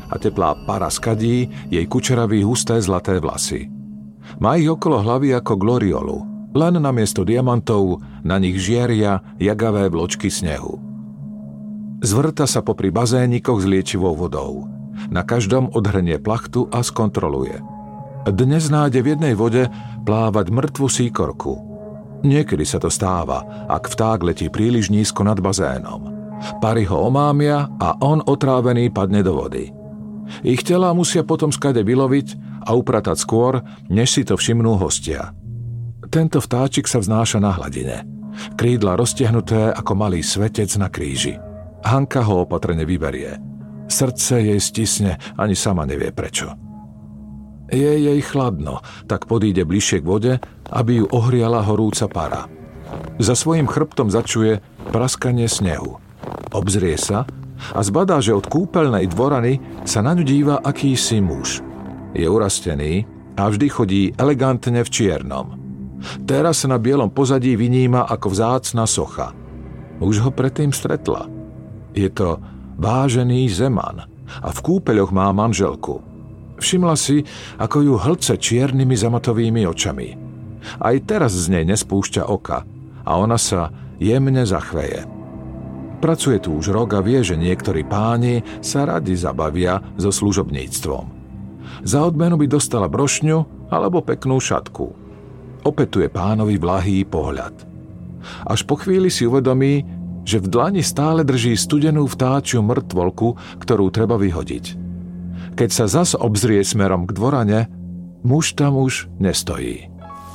a teplá para skadí jej kučeraví husté zlaté vlasy. Má ich okolo hlavy ako gloriolu, len namiesto diamantov na nich žieria jagavé vločky snehu. Zvrta sa popri bazénikoch s liečivou vodou. Na každom odhrnie plachtu a skontroluje. Dnes nájde v jednej vode plávať mŕtvu síkorku. Niekedy sa to stáva, ak vták letí príliš nízko nad bazénom. Pary ho omámia a on otrávený padne do vody. Ich telá musia potom skade vyloviť a upratať skôr, než si to všimnú hostia. Tento vtáčik sa vznáša na hladine. Krídla roztiahnuté ako malý svetec na kríži. Hanka ho opatrne vyberie. Srdce jej stisne, ani sama nevie prečo. Je jej chladno, tak podíde bližšie k vode, aby ju ohriala horúca para. Za svojím chrbtom začuje praskanie snehu. Obzrie sa a zbadá, že od kúpeľnej dvorany sa na ňu díva akýsi muž. Je urastený a vždy chodí elegantne v čiernom. Teraz sa na bielom pozadí vyníma ako vzácna socha. Už ho predtým stretla. Je to vážený Zeman a v kúpeľoch má manželku. Všimla si, ako ju hlce čiernymi zamatovými očami. Aj teraz z nej nespúšťa oka a ona sa jemne zachveje. Pracuje tu už rok a vie, že niektorí páni sa radi zabavia so služobníctvom. Za odmenu by dostala brošňu alebo peknú šatku. Opetuje pánovi blahý pohľad. Až po chvíli si uvedomí, že v dlani stále drží studenú vtáčiu mŕtvolku, ktorú treba vyhodiť. Keď sa zas obzrie smerom k dvorane, muž tam už nestojí.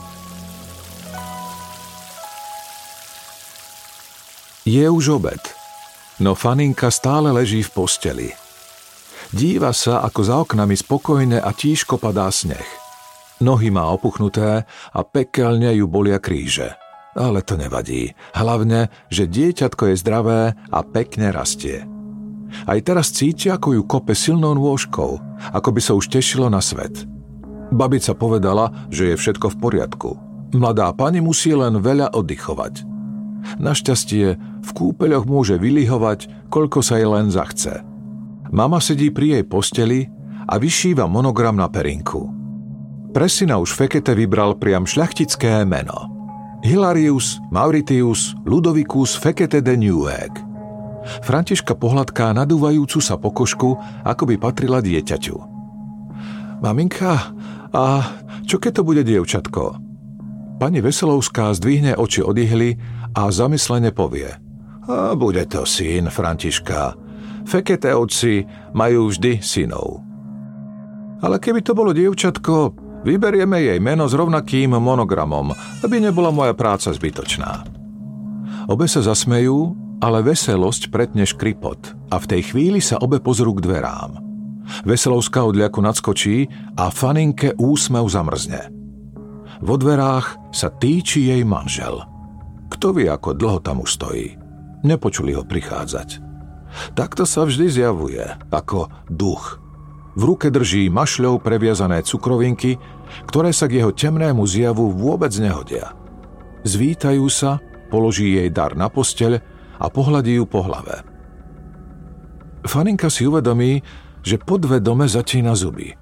Je už obed, no Faninka stále leží v posteli. Díva sa, ako za oknami spokojne a tížko padá sneh. Nohy má opuchnuté a pekelne ju bolia kríže. Ale to nevadí. Hlavne, že dieťatko je zdravé a pekne rastie. Aj teraz cíti, ako ju kope silnou nôžkou, ako by sa už tešilo na svet. Babica povedala, že je všetko v poriadku. Mladá pani musí len veľa oddychovať. Našťastie v kúpeľoch môže vylihovať, koľko sa jej len zachce. Mama sedí pri jej posteli a vyšíva monogram na perinku. Pre syna už Fekete vybral priam šľachtické meno. Hilarius Mauritius Ludovicus Fekete de Nieuweg. Františka pohľadká nadúvajúcu sa pokožku, ako by patrila dieťaťu. Maminka, a čo keď to bude dievčatko? Pani Veselovská zdvihne oči od ihly a zamyslene povie. A bude to syn, Františka. Feketeovci majú vždy synov. Ale keby to bolo dievčatko, vyberieme jej meno s rovnakým monogramom, aby nebola moja práca zbytočná. Obe sa zasmejú, ale veselosť pretne škripot a v tej chvíli sa obe pozrú k dverám. Veselovská od ľaku nadskočí a Faninke úsmev zamrzne. Vo dverách sa týči jej manžel. Kto vie, ako dlho tam už stojí. Nepočuli ho prichádzať. Takto sa vždy zjavuje, ako duch. V ruke drží mašľou previazané cukrovinky, ktoré sa k jeho temnému zjavu vôbec nehodia. Zvítajú sa, položí jej dar na posteľ a pohľadí ju po hlave. Faninka si uvedomí, že podvedome zatína zuby.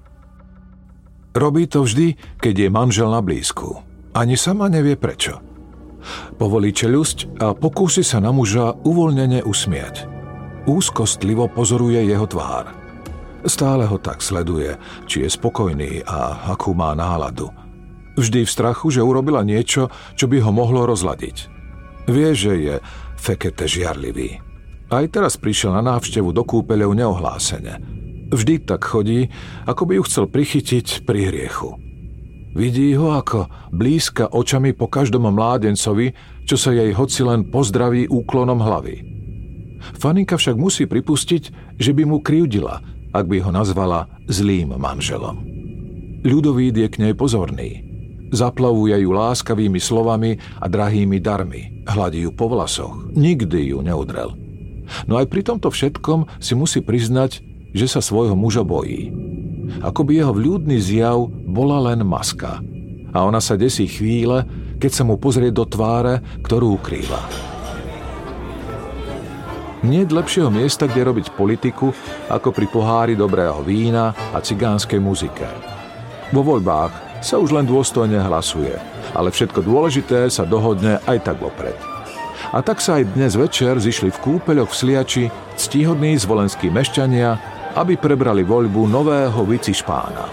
Robí to vždy, keď je manžel na blízku. Ani sama nevie prečo. Povolí čeľusť a pokúsi sa na muža uvoľnene usmiať. Úzkostlivo pozoruje jeho tvár. Stále ho tak sleduje, či je spokojný a akú má náladu. Vždy v strachu, že urobila niečo, čo by ho mohlo rozladiť. Vie, že je Fekete žiarlivý. Aj teraz prišiel na návštevu do kúpeľov neohlásene. Vždy tak chodí, ako by ju chcel prichytiť pri hriechu. Vidí ho, ako blízka očami po každom mládencovi, čo sa jej hoci len pozdraví úklonom hlavy. Faninka však musí pripustiť, že by mu krivdila, ak by ho nazvala zlým manželom. Ľudovít je k nej pozorný. Zaplavuje ju láskavými slovami a drahými darmi. Hladí ju po vlasoch. Nikdy ju neudrel. No aj pri tomto všetkom si musí priznať, že sa svojho muža bojí. Ako by jeho vľúdny zjav bola len maska. A ona sa desí chvíle, keď sa mu pozrie do tváre, ktorú ukrýva. Nie je lepšieho miesta, kde robiť politiku, ako pri pohári dobrého vína a cigánskej muzike. Vo voľbách sa už len dôstojne hlasuje, ale všetko dôležité sa dohodne aj tak vopred. A tak sa aj dnes večer zišli v kúpeľoch v Sliači ctihodní zvolenskí mešťania, aby prebrali voľbu nového vicešpána.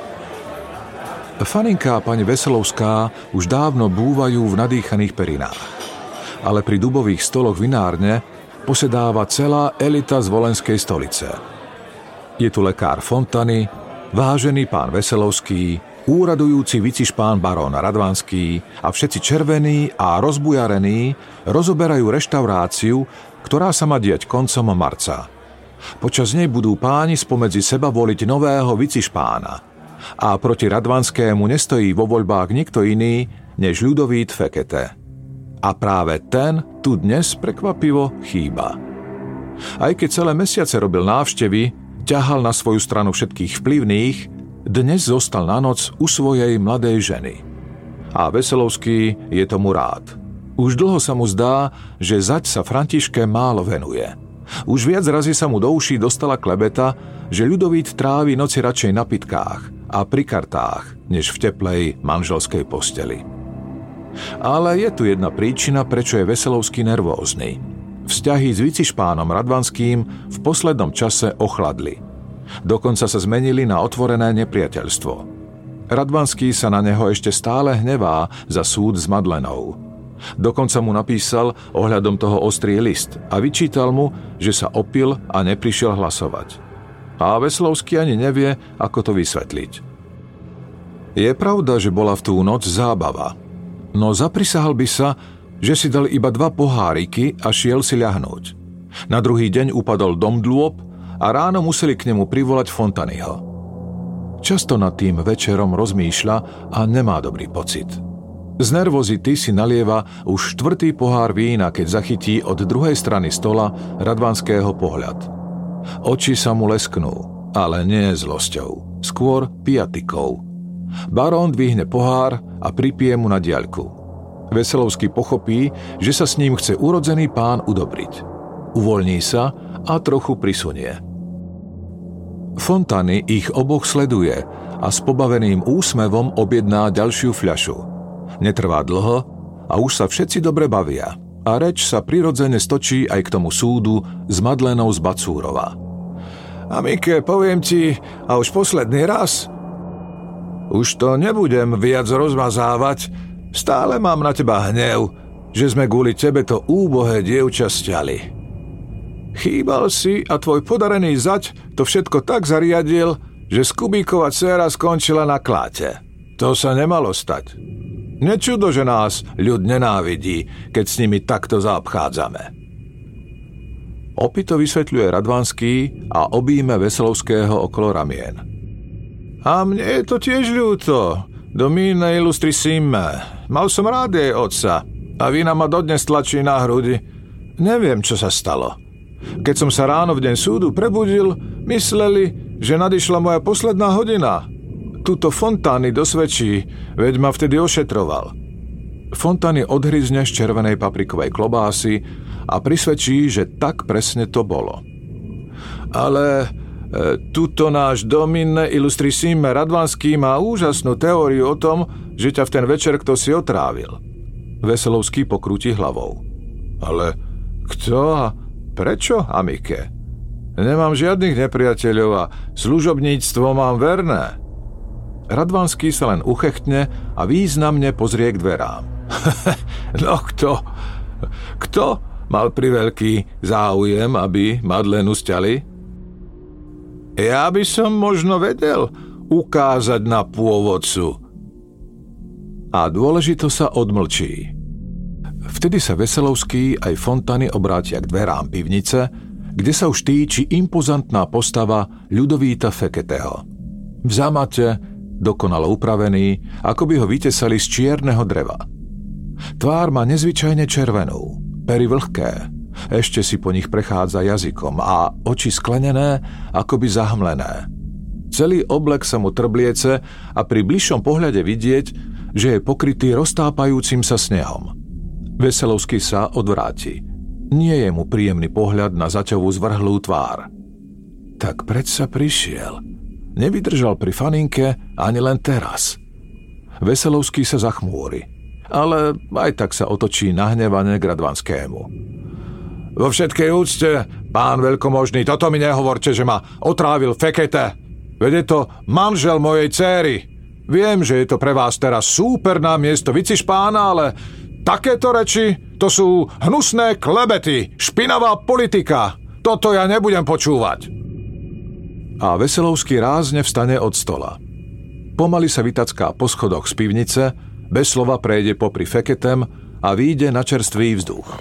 Faninka a pani Veselovská už dávno búvajú v nadýchaných perinách. Ale pri dubových stoloch vinárne posedáva celá elita z volenskej stolice. Je tu lekár Fontany, vážený pán Veselovský, úradujúci vicešpán barón Radvanský a všetci červení a rozbujarení rozoberajú reštauráciu, ktorá sa má diať koncom marca. Počas nej budú páni spomedzi seba voliť nového vicešpána a proti Radvanskému nestojí vo voľbách nikto iný než Ľudovít Fekete. A práve ten tu dnes prekvapivo chýba. Aj keď celé mesiace robil návštevy, ťahal na svoju stranu všetkých vplyvných, dnes zostal na noc u svojej mladej ženy. A Veselovský je tomu rád. Už dlho sa mu zdá, že zať sa Františke málo venuje. Už viac razy sa mu do uší dostala klebeta, že Ľudovít trávi noci radšej na pitkách a pri kartách, než v teplej manželskej posteli. Ale je tu jedna príčina, prečo je Veselovský nervózny. Vzťahy s vicešpánom Radvanským v poslednom čase ochladli. Dokonca sa zmenili na otvorené nepriateľstvo. Radvanský sa na neho ešte stále hnevá za súd s Madlenou. Dokonca mu napísal ohľadom toho ostrý list a vyčítal mu, že sa opil a neprišiel hlasovať. A Veselovský ani nevie, ako to vysvetliť. Je pravda, že bola v tú noc zábava. No zaprisahal by sa, že si dal iba dva poháriky a šiel si ľahnúť. Na druhý deň upadol dom dlôb a ráno museli k nemu privolať Fontanyho. Často nad tým večerom rozmýšľa a nemá dobrý pocit. Z nervozity si nalieva už štvrtý pohár vína, keď zachytí od druhej strany stola Radvanského pohľad. Oči sa mu lesknú, ale nie zlosťou, skôr pijatikou. Barón dvihne pohár a pripije mu na diaľku. Veselovský pochopí, že sa s ním chce urodzený pán udobriť. Uvoľní sa a trochu prisunie. Fontany ich oboch sleduje a s pobaveným úsmevom objedná ďalšiu fľašu. Netrvá dlho a už sa všetci dobre bavia a reč sa prirodzene stočí aj k tomu súdu s Madlenou z Bacúrova. Amike, poviem ti, a už posledný raz... Už to nebudem viac rozmazávať, stále mám na teba hnev, že sme kvôli tebe to úbohé dievča sťali. Chýbal si a tvoj podarený zať to všetko tak zariadil, že Skubíkova dcéra skončila na kláte. To sa nemalo stať. Nečudo, že nás ľud nenávidí, keď s nimi takto zaobchádzame. Opito vysvetľuje Radvanský a obíme Veselovského okolo ramien. A mne je to tiež ľúto. Domine illustrissime. Mal som rád jej otca a vina ma dodnes tlačí na hrudi. Neviem, čo sa stalo. Keď som sa ráno v deň súdu prebudil, mysleli, že nadišla moja posledná hodina. Tuto Fontany dosvedčí, veď ma vtedy ošetroval. Fontany odhryzne z červenej paprikovej klobásy a prisvedčí, že tak presne to bolo. Ale... Tuto náš domine illustrissime Radvanský má úžasnú teóriu o tom, že ťa v ten večer kto si otrávil. Veselovský pokrúti hlavou. Ale kto a prečo, amike? Nemám žiadnych nepriateľov a služobníctvo mám verné. Radvanský sa len uchechtne a významne pozrie k dverám. No kto? Kto mal priveľký záujem, aby Madlenu sťali? Ja by som možno vedel ukázať na pôvodcu. A dôležito sa odmlčí. Vtedy sa Veselovský aj Fontany obrátia k dverám pivnice, kde sa už týči impozantná postava Ľudovíta Feketeho. V zámate, dokonalo upravený, ako by ho vytesali z čierneho dreva. Tvár má nezvyčajne červenú, pery vlhké, ešte si po nich prechádza jazykom a oči sklenené, akoby zahmlené. Celý oblek sa mu trbliece a pri bližšom pohľade vidieť, že je pokrytý roztápajúcim sa snehom. Veselovský sa odvráti. Nie je mu príjemný pohľad na zaťovú zvrhlú tvár. Tak predsa prišiel. Nevydržal pri faninke ani len teraz. Veselovský sa zachmúri, ale aj tak sa otočí nahnevané k Radvanskému. Vo všetkej úcte, pán veľkomožný, toto mi nehovorte, že ma otrávil Fekete. Veď je to manžel mojej céry. Viem, že je to pre vás teraz súperná miesto Vicišpána, ale takéto reči, to sú hnusné klebety, špinavá politika. Toto ja nebudem počúvať. A Veselovský rázne vstane od stola. Pomaly sa vytacká po schodoch z pivnice, bez slova prejde popri Feketem a vyjde na čerstvý vzduch.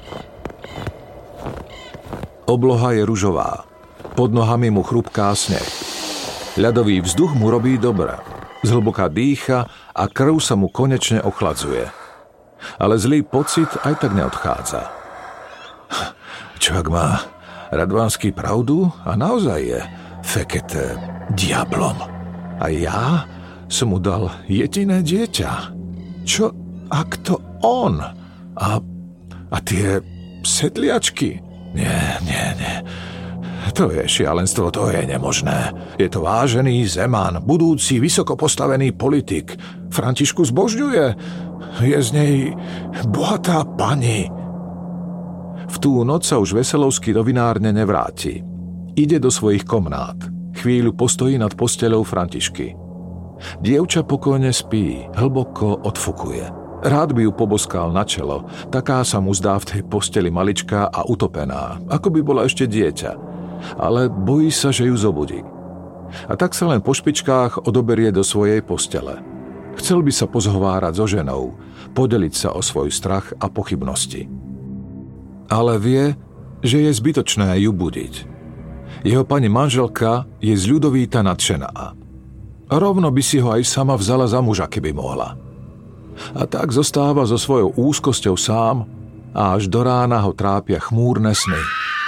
Obloha je ružová. Pod nohami mu chrupká sneh. Ľadový vzduch mu robí dobre. Zhlboka dýcha a krv sa mu konečne ochladzuje. Ale zlý pocit aj tak neodchádza. Čo ak má Radvanský pravdu? A naozaj je Fekete diablom. A ja som mu dal jediné dieťa. Čo ak to on? A, a tie sedliačky? Nie, nie, nie. To je šialenstvo, to je nemožné. Je to vážený Zeman, budúci vysoko postavený politik. Františku zbožňuje. Je z nej bohatá pani. V tú noc sa už Veselovský do vinárne nevráti. Ide do svojich komnát. Chvíľu postojí nad posteľou Františky. Dievča pokojne spí, hlboko odfukuje. Rád by ju poboskal na čelo, taká sa mu zdá v tej posteli maličká a utopená, ako by bola ešte dieťa. Ale bojí sa, že ju zobudí. A tak sa len po špičkách odoberie do svojej postele. Chcel by sa pozhovárať so ženou, podeliť sa o svoj strach a pochybnosti. Ale vie, že je zbytočné ju budiť. Jeho pani manželka je z Ľudovíta nadšená. Rovno by si ho aj sama vzala za muža, keby mohla. A tak zostáva so svojou úzkosťou sám a až do rána ho trápia chmúrne sny.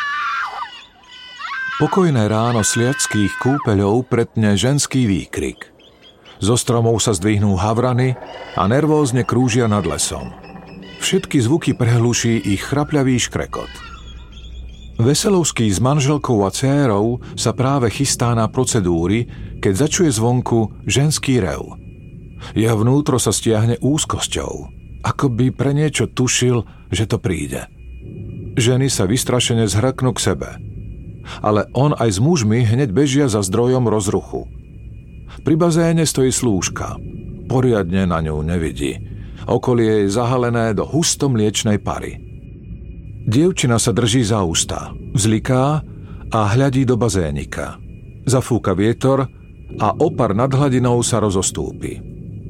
Pokojné ráno sliackých kúpeľov pretne ženský výkrik. Zo stromov sa zdvihnú havrany a nervózne krúžia nad lesom. Všetky zvuky prehluší ich chrapľavý škrekot. Veselovský s manželkou a dcérou sa práve chystá na procedúry, keď začuje zvonku ženský rev. Jeho vnútro sa stiahne úzkosťou, ako by pre niečo tušil, že to príde. Ženy sa vystrašene zhrknú k sebe. Ale on aj s mužmi hneď bežia za zdrojom rozruchu. Pri bazéne stojí slúžka. Poriadne na ňu nevidí. Okolie je zahalené do hustomliečnej pary. Dievčina sa drží za ústa, vzliká a hľadí do bazénika. Zafúka vietor a opar nad hladinou sa rozostúpi.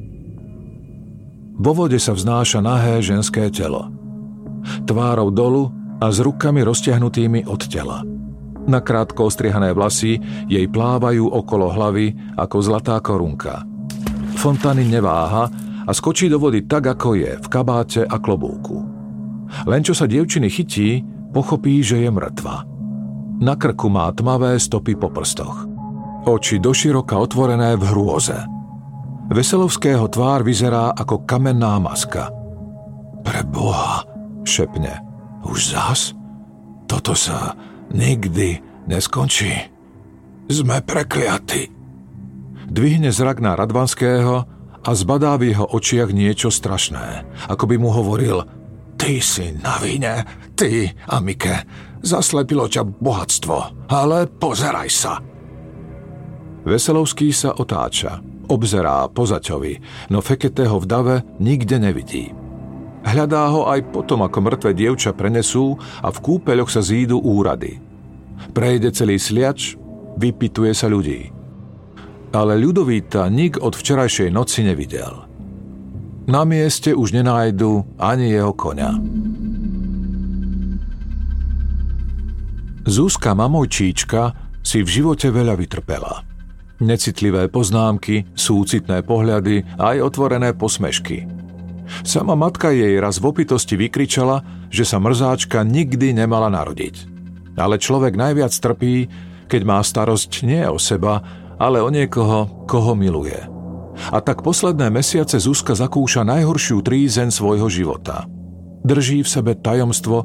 Vo vode sa vznáša nahé ženské telo. Tvárou dolu a s rukami roztiahnutými od tela. Nakrátko ostriehané vlasy jej plávajú okolo hlavy ako zlatá korunka. Fontány neváha a skočí do vody tak, ako je, v kabáte a klobúku. Len čo sa dievčiny chytí, pochopí, že je mŕtva. Na krku má tmavé stopy po prstoch. Oči doširoka otvorené v hrôze. Veselovského tvár vyzerá ako kamenná maska. Preboha, šepne. Už zas? Toto sa nikdy neskončí. Sme prekliatí. Dvihne zrak na Radvanského a zbadá v jeho očiach niečo strašné. Ako by mu hovoril: Ty si na vine, ty, Amike. Zaslepilo ťa bohatstvo, ale pozeraj sa. Veselovský sa otáča, obzerá po zaťovi, no Feketeho v dave nikde nevidí. Hľadá ho aj potom, ako mŕtve dievča prenesú a v kúpeľoch sa zídu úrady. Prejde celý sliač, vypytuje sa ľudí. Ale Ľudovíta nik od včerajšej noci nevidel. Na mieste už nenájdu ani jeho koňa. Zuzka Mamojčíčka si v živote veľa vytrpela. Necitlivé poznámky, súcitné pohľady a aj otvorené posmešky. Sama matka jej raz v opitosti vykričala, že sa mrzáčka nikdy nemala narodiť. Ale človek najviac trpí, keď má starosť nie o seba, ale o niekoho, koho miluje. A tak posledné mesiace Zuzka zakúša najhoršiu trízeň svojho života. Drží v sebe tajomstvo,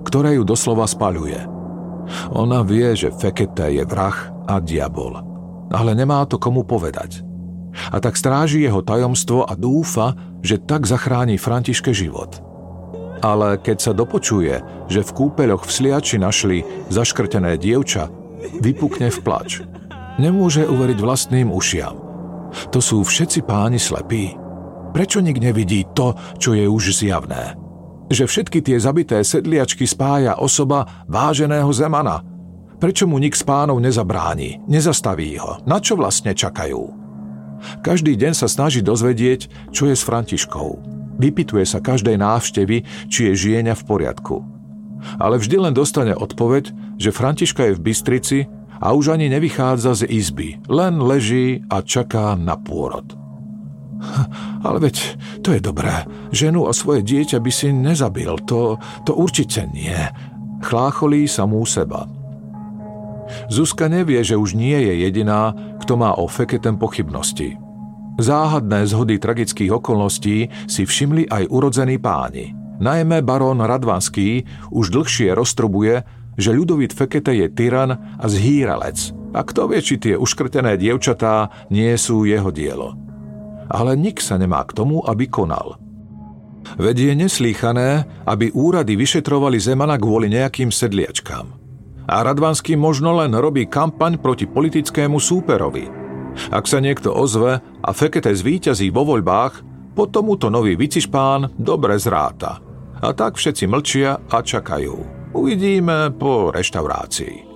ktoré ju doslova spaľuje. Ona vie, že Fekete je vrah a diabol, ale nemá to komu povedať. A tak stráži jeho tajomstvo a dúfa, že tak zachráni Františke život. Ale keď sa dopočuje, že v kúpeľoch v Sliači našli zaškrtené dievča, vypukne v plač. Nemôže uveriť vlastným ušiam. To sú všetci páni slepí. Prečo nik nevidí to, čo je už zjavné? Že všetky tie zabité sedliačky spája osoba váženého Zemana. Prečo mu nik z pánov nezabráni, nezastaví ho? Na čo vlastne čakajú? Každý deň sa snaží dozvedieť, čo je s Františkou. Vypytuje sa každej návštevy, či je žieňa v poriadku. Ale vždy len dostane odpoveď, že Františka je v Bystrici a už ani nevychádza z izby, len leží a čaká na pôrod. Ale veď, to je dobré. Ženu a svoje dieťa by si nezabil. To, to určite nie. Chlácholí samú seba. Zuzka nevie, že už nie je jediná, kto má o Feketem pochybnosti. Záhadné zhody tragických okolností si všimli aj urodzení páni. Najmä barón Radvanský už dlhšie roztrubuje, že Ľudovít Fekete je tyran a zhýralec. A kto vie, či tie uškrtené dievčatá nie sú jeho dielo. Ale nik sa nemá k tomu, aby konal. Veď je neslýchané, aby úrady vyšetrovali Zemana kvôli nejakým sedliačkám. A Radvanský možno len robí kampaň proti politickému súperovi. Ak sa niekto ozve a Fekete zvíťazí vo voľbách, potom mu to nový vicišpán dobre zráta. A tak všetci mlčia a čakajú. Uvidíme po reštaurácii.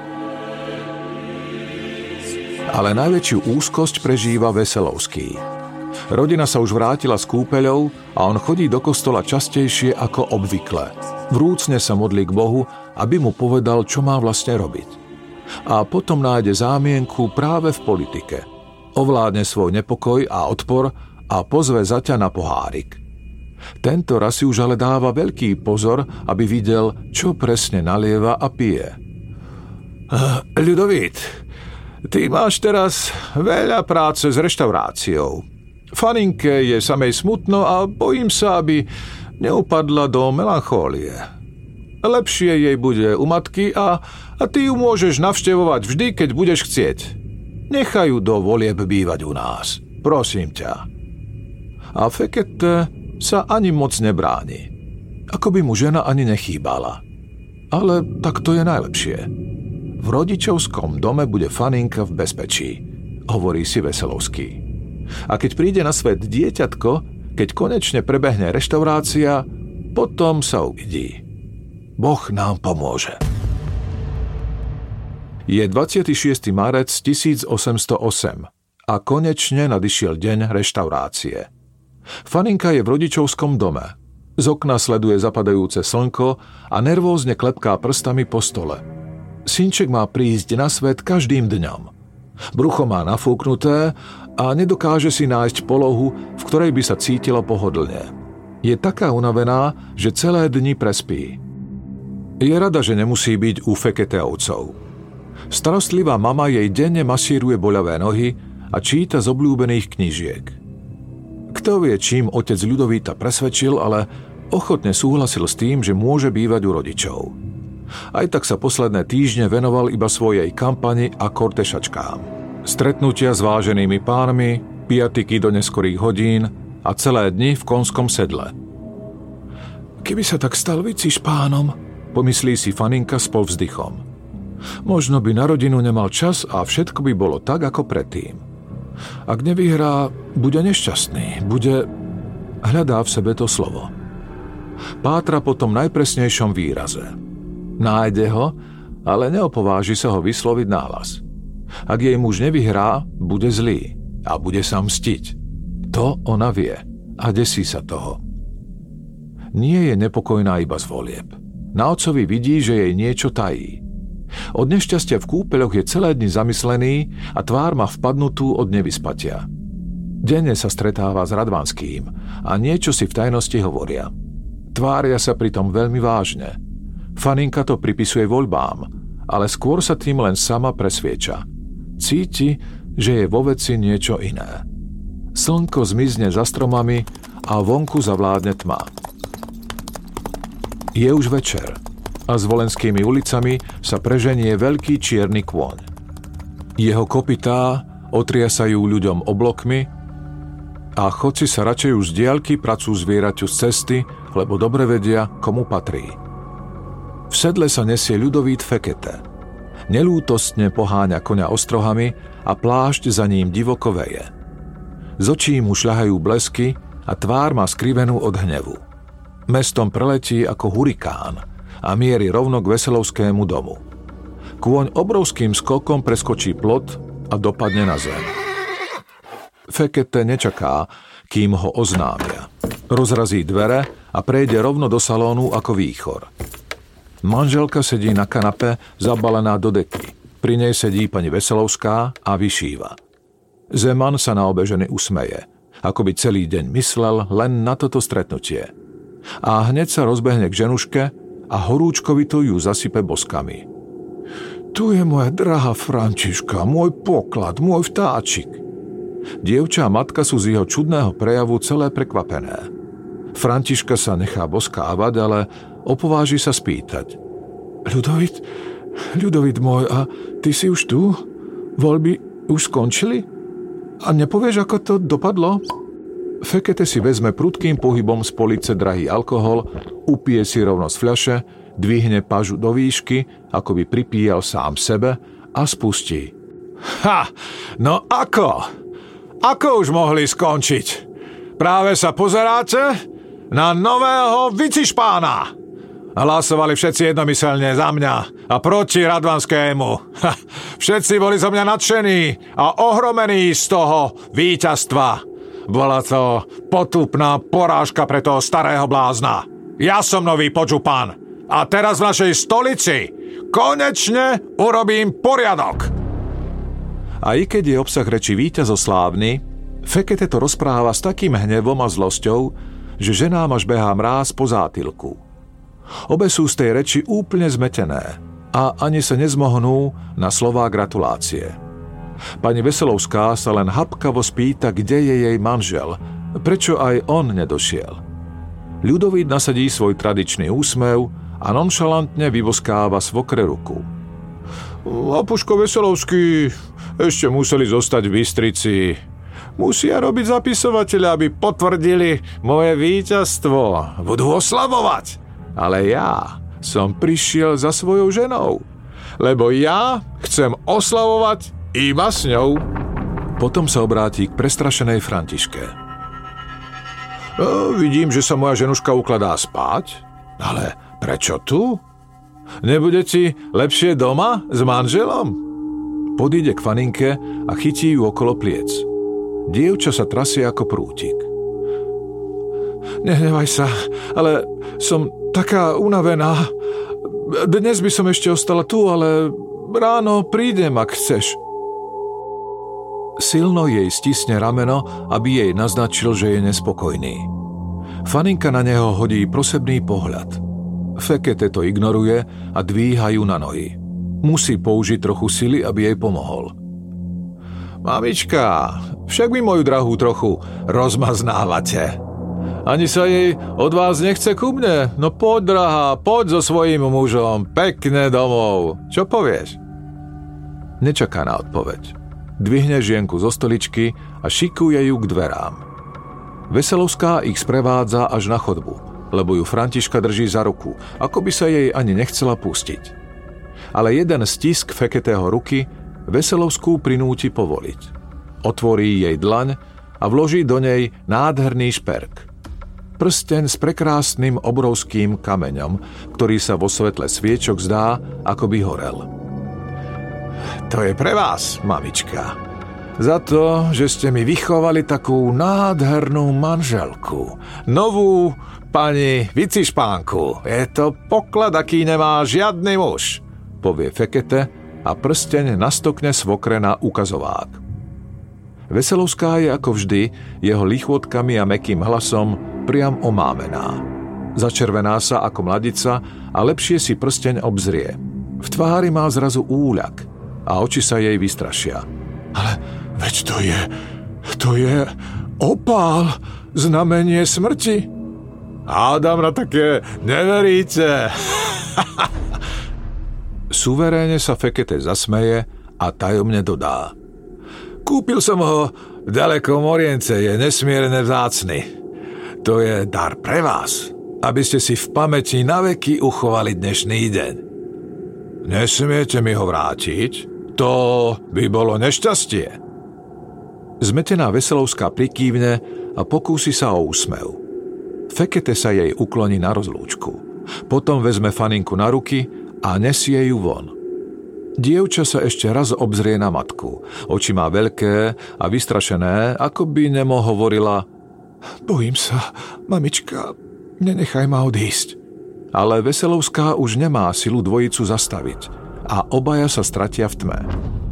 Ale najväčšiu úzkosť prežíva Veselovský. Rodina sa už vrátila z kúpeľov a on chodí do kostola častejšie ako obvykle. Vrúcne sa modlí k Bohu, aby mu povedal, čo má vlastne robiť. A potom nájde zámienku práve v politike. Ovládne svoj nepokoj a odpor a pozve zaťa na pohárik. Tento raz si už ale dáva veľký pozor, aby videl, čo presne nalieva a pije. Ľudovít, ty máš teraz veľa práce s reštauráciou. Faninke je samej smutno a bojím sa, aby neupadla do melanchólie. Lepšie jej bude u matky a, a ty ju môžeš navštevovať vždy, keď budeš chcieť. Nechaj ju do volieb bývať u nás. Prosím ťa. A Fekete sa ani moc nebráni. Ako by mu žena ani nechýbala. Ale tak to je najlepšie. V rodičovskom dome bude Faninka v bezpečí, hovorí si Veselovský. A keď príde na svet dieťatko, keď konečne prebehne reštaurácia, potom sa uvidí. Boh nám pomôže. Je dvadsiateho šiesteho marec tisícosemstoosemdesiatosem a konečne nadišiel deň reštaurácie. Faninka je v rodičovskom dome. Z okna sleduje zapadajúce slnko a nervózne klepká prstami po stole. Synček má prísť na svet každým dňom. Brucho má nafúknuté a nedokáže si nájsť polohu, v ktorej by sa cítila pohodlne. Je taká unavená, že celé dni prespí. Je rada, že nemusí byť u Feketeovcov. Starostlivá mama jej denne masíruje boľavé nohy a číta z obľúbených knižiek. Kto vie, čím otec Ľudovíta presvedčil, ale ochotne súhlasil s tým, že môže bývať u rodičov. Aj tak sa posledné týždne venoval iba svojej kampani a kortešačkám. Stretnutia s váženými pánmi, piatiky do neskorých hodín a celé dni v konskom sedle. Keby sa tak stal vicišpánom, pomyslí si Faninka s povzdychom. Možno by na rodinu nemal čas a všetko by bolo tak, ako predtým. Ak nevyhrá, bude nešťastný, bude... Hľadá v sebe to slovo. Pátra po tom najpresnejšom výraze. Nájde ho, ale neopováži sa ho vysloviť nahlas. Ak jej muž nevyhrá, bude zlý a bude sa mstiť. To ona vie a desí sa toho. Nie je nepokojná iba z volieb. Na otcovi vidí, že jej niečo tají. Od nešťastia v kúpeľoch je celé dni zamyslený a tvár má vpadnutú od nevyspatia. Denne sa stretáva s Radvanským a niečo si v tajnosti hovoria. Tvária sa pritom veľmi vážne. Faninka to pripisuje voľbám, ale skôr sa tým len sama presvieča. Cíti, že je vo veci niečo iné. Slnko zmizne za stromami a vonku zavládne tma. Je už večer a s volenskými ulicami sa preženie veľký čierny kôň. Jeho kopytá otriasajú ľuďom oblokmi a chodci sa radšej už z diaľky pracú zvieraťu z cesty, lebo dobre vedia, komu patrí. V sedle sa nesie ľudovít Fekete. Nelútostne poháňa koňa ostrohami a plášť za ním divoko veje. Z očí mu šľahajú blesky a tvár má skrivenú od hnevu. Mestom preletí ako hurikán a mieri rovno k Veselovskému domu. Kôň obrovským skokom preskočí plot a dopadne na zem. Fekete nečaká, kým ho oznámia. Rozrazí dvere a prejde rovno do salónu ako výchor. Manželka sedí na kanape, zabalená do deky. Pri nej sedí pani Veselovská a vyšíva. Zeman sa na obe ženy usmeje, ako by celý deň myslel len na toto stretnutie. A hneď sa rozbehne k ženuške a horúčkovito ju zasype boskami. Tu je moja drahá Františka, môj poklad, môj vtáčik. Dievča a matka sú z jeho čudného prejavu celé prekvapené. Františka sa nechá boskávať, ale opováži sa spýtať. Ľudovít, Ľudovít môj, a ty si už tu? Voľby už skončili? A nepovieš, ako to dopadlo? Fekete si vezme prudkým pohybom z police drahý alkohol, upije si rovno z fľaše, dvihne pažu do výšky, ako by pripíjal sám sebe a spustí. Ha! No ako? Ako už mohli skončiť? Práve sa pozeráte na nového Vicišpána. Hlasovali všetci jednomyselne za mňa a proti Radvanskému. Ha, všetci boli zo mňa nadšení a ohromení z toho víťazstva. Bola to potupná porážka pre toho starého blázna. Ja som nový podžupan a teraz v našej stolici konečne urobím poriadok. A i keď je obsah reči víťazoslávny, Fekete to rozpráva s takým hnevom a zlosťou, že ženám až behá mráz po zátilku. Obe sú z tej reči úplne zmetené a ani sa nezmohnú na slová gratulácie. Pani Veselovská sa len hapkavo spýta, kde je jej manžel, prečo aj on nedošiel. Ľudovít nasadí svoj tradičný úsmev a nonšalantne vyboskáva svokre ruku. Apuško Veselovský, ešte museli zostať v Bystrici. Musia robiť zapisovateľa, aby potvrdili moje víťazstvo. Budú oslavovať. Ale ja som prišiel za svojou ženou, lebo ja chcem oslavovať iba s ňou. Potom sa obráti k prestrašenej Františke. O, vidím, že sa moja ženuška ukladá spať, ale prečo tu? Nebude ti lepšie doma s manželom? Podíde k Faninke a chytí ju okolo pliec. Dievča sa trasie ako prútik. Nehnevaj sa, ale som taká unavená. Dnes by som ešte ostala tu, ale ráno prídem, ak chceš. Silno jej stisne rameno, aby jej naznačil, že je nespokojný. Faninka na neho hodí prosebný pohľad. Fekete to ignoruje a dvíha ju na nohy. Musí použiť trochu sily, aby jej pomohol. Mamička, však mi moju drahú trochu rozmaznávate. Ani sa jej od vás nechce ku mne. No poď, drahá, poď so svojím mužom pekne domov. Čo povieš? Nečaká na odpoveď. Dvihne žienku zo stoličky a šikuje ju k dverám. Veselovská ich sprevádza až na chodbu, lebo ju Františka drží za ruku, ako by sa jej ani nechcela pustiť. Ale jeden stisk Feketeho ruky Veselovskú prinúti povoliť. Otvorí jej dlaň a vloží do nej nádherný šperk. Prsteň s prekrásnym obrovským kameňom, ktorý sa vo svetle sviečok zdá, ako by horel. To je pre vás, mamička. Za to, že ste mi vychovali takú nádhernú manželku. Novú pani Vicišpánku. Je to poklad, aký nemá žiadny muž, povie Fekete a prsteň nastokne svokre na ukazovák. Veselovská je ako vždy jeho lichvotkami a mäkkým hlasom priam omámená. Začervená sa ako mladica a lepšie si prsteň obzrie. V tvári má zrazu úľak a oči sa jej vystrašia. Ale veď to je, to je opál, znamenie smrti. Hádam, na také neveríte. Suverénne sa Fekete zasmeje a tajomne dodá. Kúpil som ho ďaleko Morience, je nesmierne vzácny. To je dar pre vás, aby ste si v pamäti na veky uchovali dnešný deň. Nesmiete mi ho vrátiť? To by bolo nešťastie. Zmetená Veselovská prikývne a pokúsi sa o úsmev. Fekete sa jej ukloní na rozlúčku. Potom vezme Faninku na ruky a nesie ju von. Dievča sa ešte raz obzrie na matku. Oči má veľké a vystrašené, ako by nemo hovorila: Bojím sa, mamička, nenechaj ma odísť. Ale Veselovská už nemá silu dvojicu zastaviť a obaja sa stratia v tme.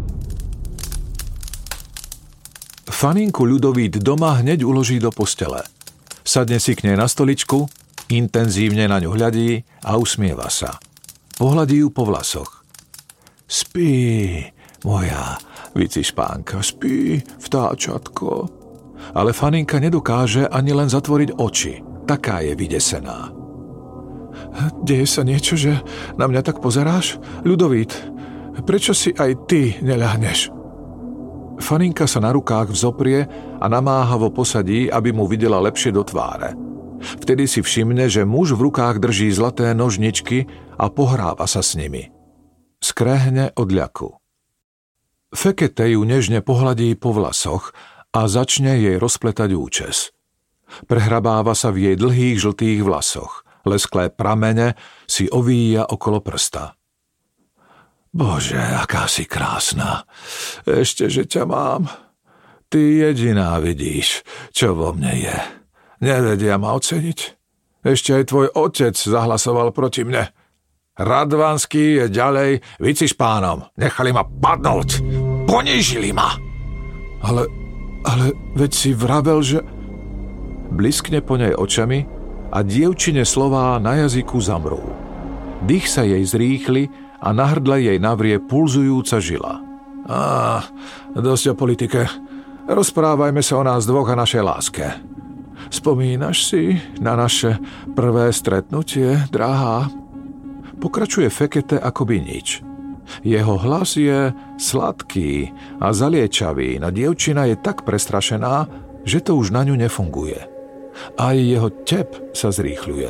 Faninku Ľudovít doma hneď uloží do postele. Sadne si k nej na stoličku, intenzívne na ňu hľadí a usmieva sa. Pohľadí ju po vlasoch. Spí, moja vycišpánka, spí, vtáčatko. Ale Faninka nedokáže ani len zatvoriť oči. Taká je vydesená. Deje sa niečo, že na mňa tak pozeráš? Ľudovít, prečo si aj ty neľahneš? Faninka sa na rukách vzoprie a namáhavo posadí, aby mu videla lepšie do tváre. Vtedy si všimne, že muž v rukách drží zlaté nožničky a pohráva sa s nimi. Skrehne od ľaku. Fekete ju nežne pohľadí po vlasoch a začne jej rozpletať účes. Prehrabáva sa v jej dlhých žltých vlasoch. Lesklé pramene si ovíja okolo prsta. Bože, aká si krásna. Ešte, že ťa mám. Ty jediná vidíš, čo vo mne je. Nevedia ma oceniť. Ešte aj tvoj otec zahlasoval proti mne. Radvanský je ďalej vycišpánom. Nechali ma padnúť. Ponížili ma. Ale, ale veď si vravel, že... Bliskne po nej očami a dievčine slová na jazyku zamrú. Dých sa jej zrýchli a na hrdle jej navrie pulzujúca žila. Á, dosť o politike. Rozprávajme sa o nás dvoch a našej láske. Spomínaš si na naše prvé stretnutie, drahá? Pokračuje Fekete akoby nič. Jeho hlas je sladký a zaliečavý, no dievčina je tak prestrašená, že to už na ňu nefunguje. Aj jeho tep sa zrýchľuje.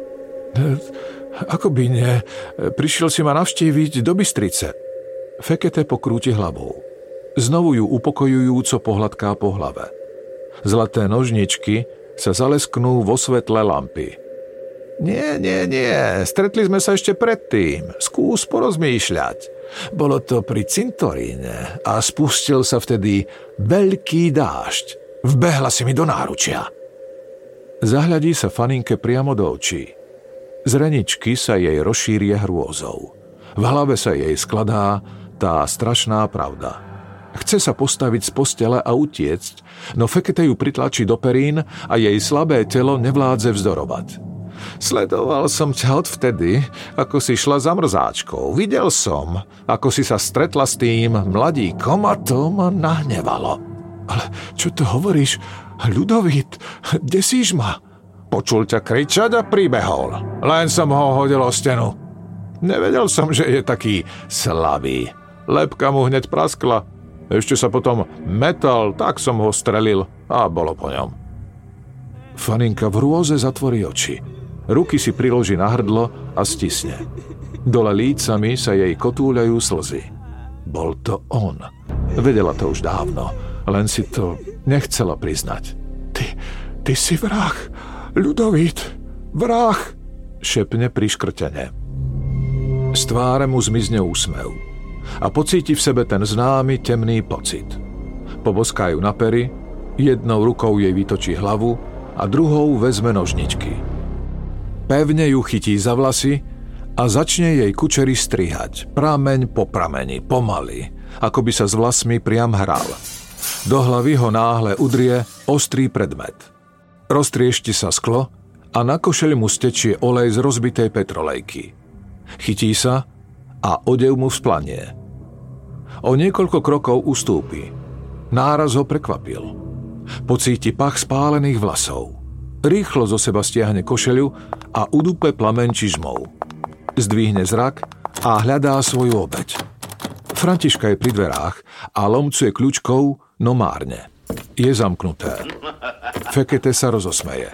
Akoby nie. Prišiel si ma navštíviť do Bystrice. Fekete pokrúti hlavou. Znovu ju upokojujúco pohľadká po hlave. Zlaté nožničky sa zalesknú vo svetle lampy. Nie, nie, nie, stretli sme sa ešte predtým. Skús porozmýšľať. Bolo to pri cintoríne a spustil sa vtedy veľký dážď. Vbehla si mi do náručia. Zahľadí sa Faninke priamo do očí. Zreničky sa jej rozšíria hrôzou. V hlave sa jej skladá tá strašná pravda. Chce sa postaviť z postele a utiecť, no Fekete ju pritlačí do perín a jej slabé telo nevládze vzdorovať. Sledoval som ťa odvtedy, ako si šla za mrzáčkou. Videl som, ako si sa stretla s tým mladíkom a to ma nahnevalo. Ale čo to hovoríš? Ľudovít, desíš ma? Počul ťa kričať a pribehol. Len som ho hodil o stenu. Nevedel som, že je taký slabý. Lebka mu hneď praskla. Ešte sa potom metal, tak som ho strelil a bolo po ňom. Faninka v hrôze zatvorí oči. Ruky si priloží na hrdlo a stisne. Dole lícami sa jej kotúľajú slzy. Bol to on. Vedela to už dávno, len si to nechcela priznať. Ty, ty si vrah, Ľudovít, vrah, šepne priškrtene. Z tváre mu zmizne úsmev a pocíti v sebe ten známy temný pocit. Poboská ju na pery, jednou rukou jej vytočí hlavu a druhou vezme nožničky. Pevne ju chytí za vlasy a začne jej kučery strihať, prameň po prameni, pomaly, ako by sa s vlasmi priam hral. Do hlavy ho náhle udrie ostrý predmet. Roztriešti sa sklo a na košeľ mu stečie olej z rozbitej petrolejky. Chytí sa a odev mu vzplanie. O niekoľko krokov ustúpi. Náraz ho prekvapil. Pocíti pach spálených vlasov. Rýchlo zo seba stiahne košeľu a udúpe plameň čižmou. Zdvihne zrak a hľadá svoju obeť. Františka je pri dverách a lomcuje kľúčkou, no márne. Je zamknuté. Fekete sa rozosmeje.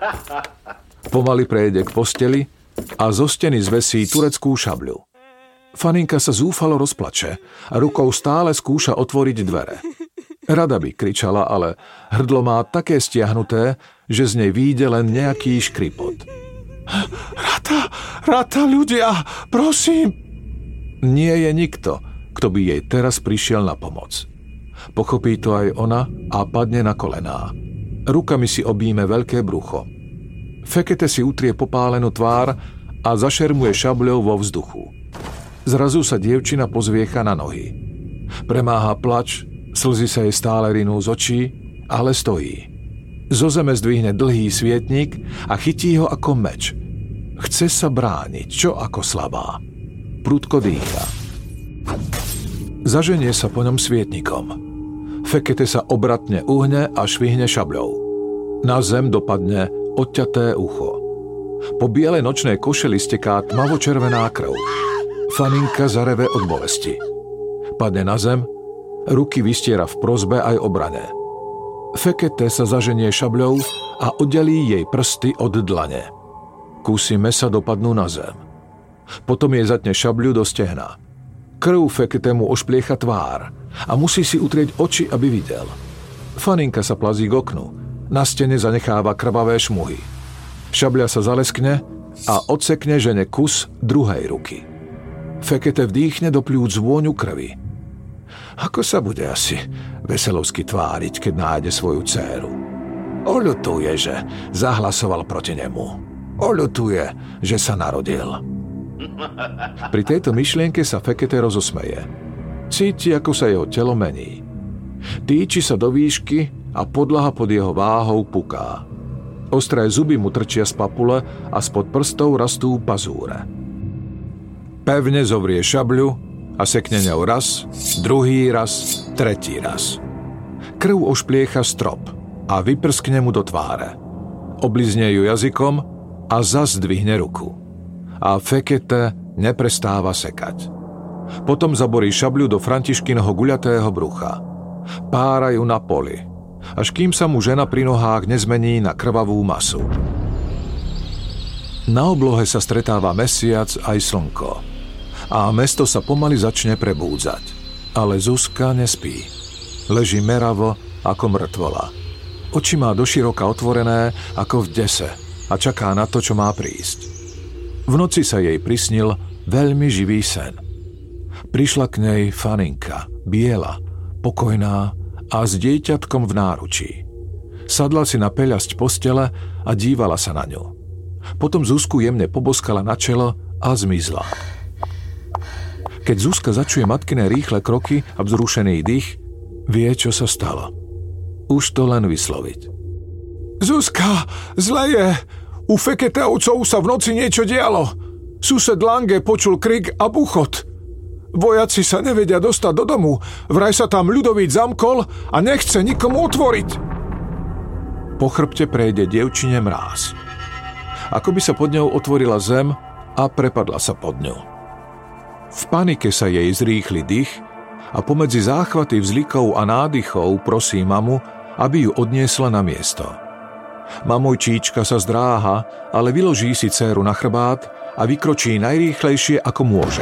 Pomaly prejde k posteli a zo steny zvesí tureckú šabľu. Faninka sa zúfalo rozplače a rukou stále skúša otvoriť dvere. Rada by kričala, ale hrdlo má také stiahnuté, že z nej vyjde len nejaký škripot. Rata, rata, ľudia, prosím! Nie je nikto, kto by jej teraz prišiel na pomoc. Pochopí to aj ona a padne na kolená. Rukami si objíme veľké brucho. Fekete si utrie popálenú tvár a zašermuje šabľou vo vzduchu. Zrazu sa dievčina pozviecha na nohy. Premáha plač, slzy sa jej stále rinú z očí, ale stojí. Zo zeme zdvihne dlhý svietnik a chytí ho ako meč. Chce sa brániť, čo ako slabá. Prudko dýcha. Zaženie sa po ňom svietnikom. Fekete sa obratne uhne a švihne šabľou. Na zem dopadne odťaté ucho. Po bielej nočnej košeli steká tmavo-červená krv. Faninka zareve od bolesti. Padne na zem, ruky vystiera v prosbe aj obrane. Fekete sa zaženie šabľou a oddelí jej prsty od dlane. Kusy mesa dopadnú na zem. Potom jej zatne šabľu do stehna. Krv Fekete mu ošpliecha tvár a musí si utrieť oči, aby videl. Faninka sa plazí k oknu. Na stene zanecháva krvavé šmuhy. Šabľa sa zaleskne a odsekne žene kus druhej ruky. Fekete vdýchne do pľúc vôňu krvi. Ako sa bude asi veselovsky tváriť, keď nájde svoju dcéru? Oľutuje, že zahlasoval proti nemu. Oľutuje, že sa narodil. Pri tejto myšlienke sa Fekete rozosmeje. Cíti, ako sa jeho telo mení. Týči sa do výšky a podlaha pod jeho váhou puká. Ostré zuby mu trčia z papule a spod prstov rastú pazúre. Pevne zovrie šabľu a sekne ňou raz, druhý raz, tretí raz. Krv ošpliecha strop a vyprskne mu do tváre. Oblizne ju jazykom a zas zdvihne ruku. A Fekete neprestáva sekať. Potom zaborí šabľu do Františkyného guľatého brucha. Pára ju na poli, až kým sa mu žena pri nohách nezmení na krvavú masu. Na oblohe sa stretáva mesiac aj slnko. A mesto sa pomaly začne prebúdzať. Ale Zuzka nespí. Leží meravo ako mŕtvola. Oči má doširoka otvorené ako v dese a čaká na to, čo má prísť. V noci sa jej prisnil veľmi živý sen. Prišla k nej Faninka, biela, pokojná a s dieťatkom v náručí. Sadla si na peľasť postele a dívala sa na ňu. Potom Zuzku jemne poboskala na čelo a zmizla. Keď Zuzka začuje matkiné rýchle kroky a vzrušený dých, vie, čo sa stalo. Už to len vysloviť. Zuzka, zle je! U Feketeovcov sa v noci niečo dialo. Sused Lange počul krik a buchot. Vojaci sa nevedia dostať do domu. Vraj sa tam Ľudovít zamkol a nechce nikomu otvoriť. Po chrbte prejde dievčine mráz. Ako by sa pod ňou otvorila zem a prepadla sa pod ňu. V panike sa jej zrýchli dých a pomedzi záchvaty vzlikov a nádychov prosí mamu, aby ju odniesla na miesto. Mamojčíčka sa zdráha, ale vyloží si dcéru na chrbát a vykročí najrýchlejšie, ako môže.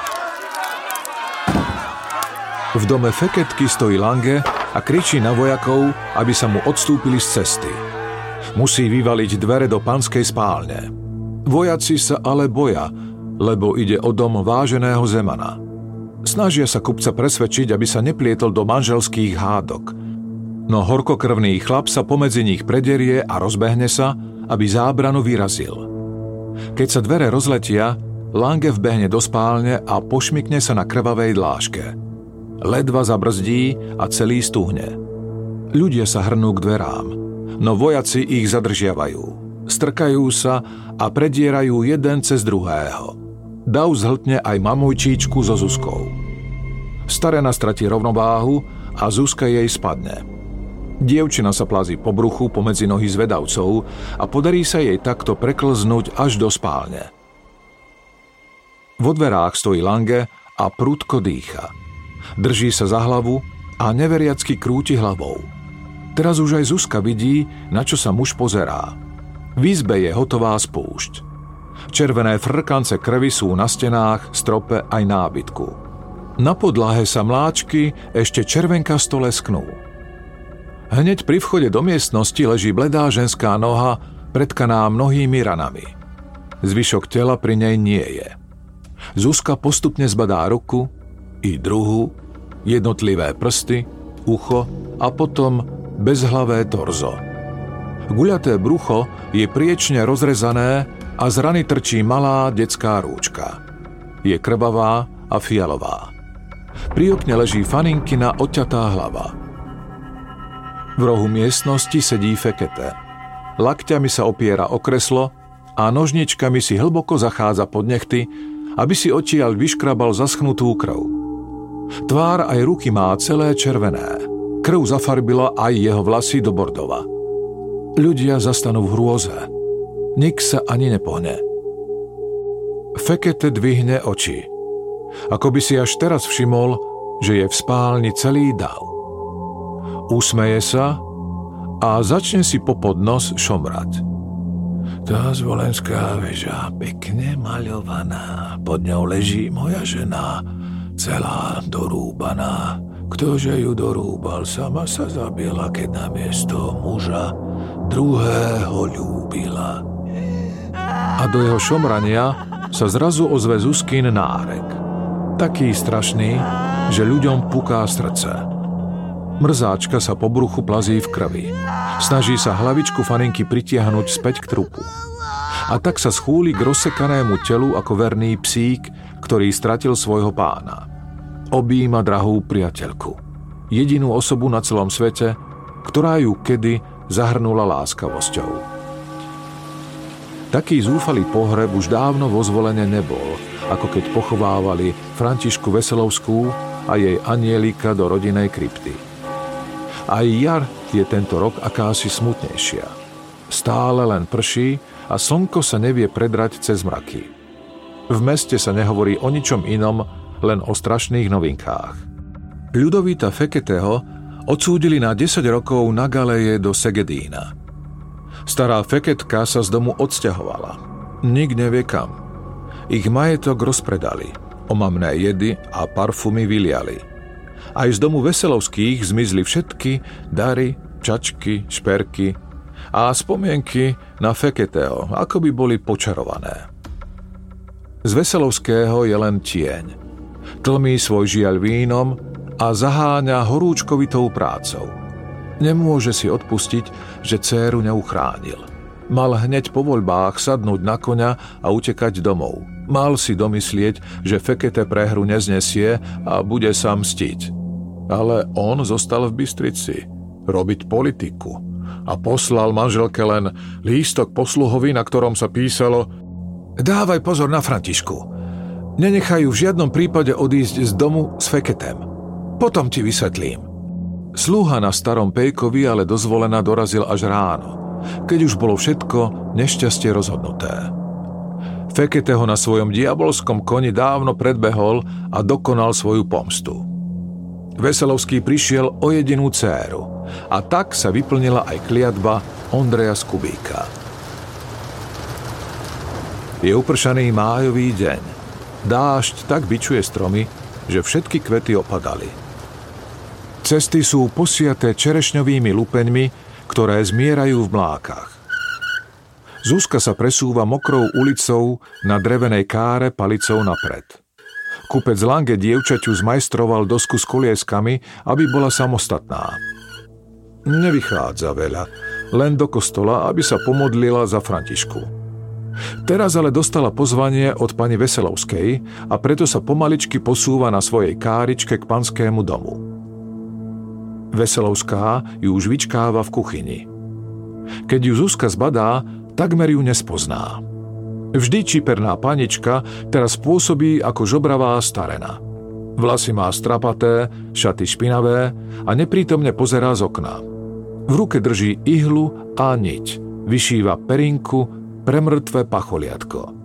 V dome Feketky stojí Lange a kričí na vojakov, aby sa mu odstúpili z cesty. Musí vyvaliť dvere do panskej spálne. Vojaci sa ale boja, lebo ide o dom váženého zemana. Snažia sa kupca presvedčiť, aby sa neplietol do manželských hádok. No horkokrvný chlap sa pomedzi nich prederie a rozbehne sa, aby zábranu vyrazil. Keď sa dvere rozletia, Lange vbehne do spálne a pošmykne sa na krvavej dláške. Ledva zabrzdí a celý stuhne. Ľudia sa hrnú k dverám, no vojaci ich zadržiavajú. Strkajú sa a predierajú jeden cez druhého. Dav zhltne aj mamojčíčku so Zuzkou. Starena stratí rovnováhu a Zuzka jej spadne. Dievčina sa plazí po bruchu pomedzi nohy zvedavcov a podarí sa jej takto preklznúť až do spálne. Vo dverách stojí Lange a prudko dýcha. Drží sa za hlavu a neveriacky krúti hlavou. Teraz už aj Zuzka vidí, na čo sa muž pozerá. V izbe je hotová spúšť. Červené frkance krvi sú na stenách, strope aj nábytku. Na podlahe sa mláčky ešte červenkasto lesknú. Hneď pri vchode do miestnosti leží bledá ženská noha, pretkaná mnohými ranami. Zvyšok tela pri nej nie je. Zuzka postupne zbadá ruku, i druhu, jednotlivé prsty, ucho a potom bezhlavé torzo. Guľaté brucho je priečne rozrezané a z rany trčí malá detská rúčka. Je krvavá a fialová. Pri okne leží Faninkina odťatá hlava. V rohu miestnosti sedí Fekete. Lakťami sa opiera o kreslo a nožničkami si hlboko zachádza pod nechty, aby si odtiaľ vyškrabal zaschnutú krv. Tvár aj ruky má celé červené. Krv zafarbila aj jeho vlasy do bordova. Ľudia zastanú v hrôze. Nik sa ani nepohne. Fekete dvihne oči. Ako by si až teraz všimol, že je v spálni celý dav. Usmeje sa a začne si popod nos šomrať. Tá zvolenská väža, pekne maľovaná, pod ňou leží moja žena, celá dorúbaná. Ktože ju dorúbal, sama sa zabila, keď namiesto muža druhého ľúbila. A do jeho šomrania sa zrazu ozve Zuzkin nárek. Taký strašný, že ľuďom puká srdce. Mrzáčka sa po bruchu plazí v krvi. Snaží sa hlavičku Faninky pritiahnuť späť k trupu. A tak sa schúli k rozsekanému telu ako verný psík, ktorý stratil svojho pána. Objíma drahú priateľku. Jedinú osobu na celom svete, ktorá ju kedy zahrnula láskavosťou. Taký zúfalý pohreb už dávno vo Zvolene nebol, ako keď pochovávali Františku Veselovskú a jej anielika do rodinnej krypty. Aj jar je tento rok akási smutnejšia. Stále len prší a slnko sa nevie predrať cez mraky. V meste sa nehovorí o ničom inom, len o strašných novinkách. Ľudovíta Feketeho odsúdili na desať rokov na galeje do Segedína. Stará Feketka sa z domu odsťahovala. Nik nevie kam. Ich majetok rozpredali, omamné jedy a parfumy vyliali. Aj z domu Veselovských zmizli všetky dary, čačky, šperky a spomienky na Feketeho, ako by boli počarované. Z Veselovského je len tieň. Tlmí svoj žiaľ vínom a zaháňa horúčkovitou prácou. Nemôže si odpustiť, že dcéru neuchránil. Mal hneď po voľbách sadnúť na koňa a utekať domov. Mal si domyslieť, že Fekete prehru neznesie a bude sa mstiť. Ale on zostal v Bystrici robiť politiku a poslal manželke len lístok posluhovi, na ktorom sa písalo: Dávaj pozor na Františku. Nenechajú v žiadnom prípade odísť z domu s Feketem. Potom ti vysvetlím. Slúha na starom Pejkovi ale do Zvolena dorazil až ráno, keď už bolo všetko nešťastie rozhodnuté. Fekete ho na svojom diabolskom koni dávno predbehol a dokonal svoju pomstu. Veselovský prišiel o jedinú dcéru a tak sa vyplnila aj kliatba Ondreja z Kubíka. Je upršaný májový deň. Dážď tak bičuje stromy, že všetky kvety opadali. Cesty sú posiaté čerešňovými lupeňmi, ktoré zmierajú v mlákach. Zuzka sa presúva mokrou ulicou na drevenej káre palicou napred. Kupec Lange dievčaťu zmajstroval dosku s kolieskami, aby bola samostatná. Nevychádza veľa, len do kostola, aby sa pomodlila za Františku. Teraz ale dostala pozvanie od pani Veselovskej a preto sa pomaličky posúva na svojej káričke k panskému domu. Veselovská ju už vyčkáva v kuchyni. Keď ju Zuzka zbadá, takmer ju nespozná. Vždy čiperná panička teraz pôsobí ako žobravá starena. Vlasy má strapaté, šaty špinavé a neprítomne pozerá z okna. V ruke drží ihlu a niť, vyšíva perinku pre mŕtve pacholiatko.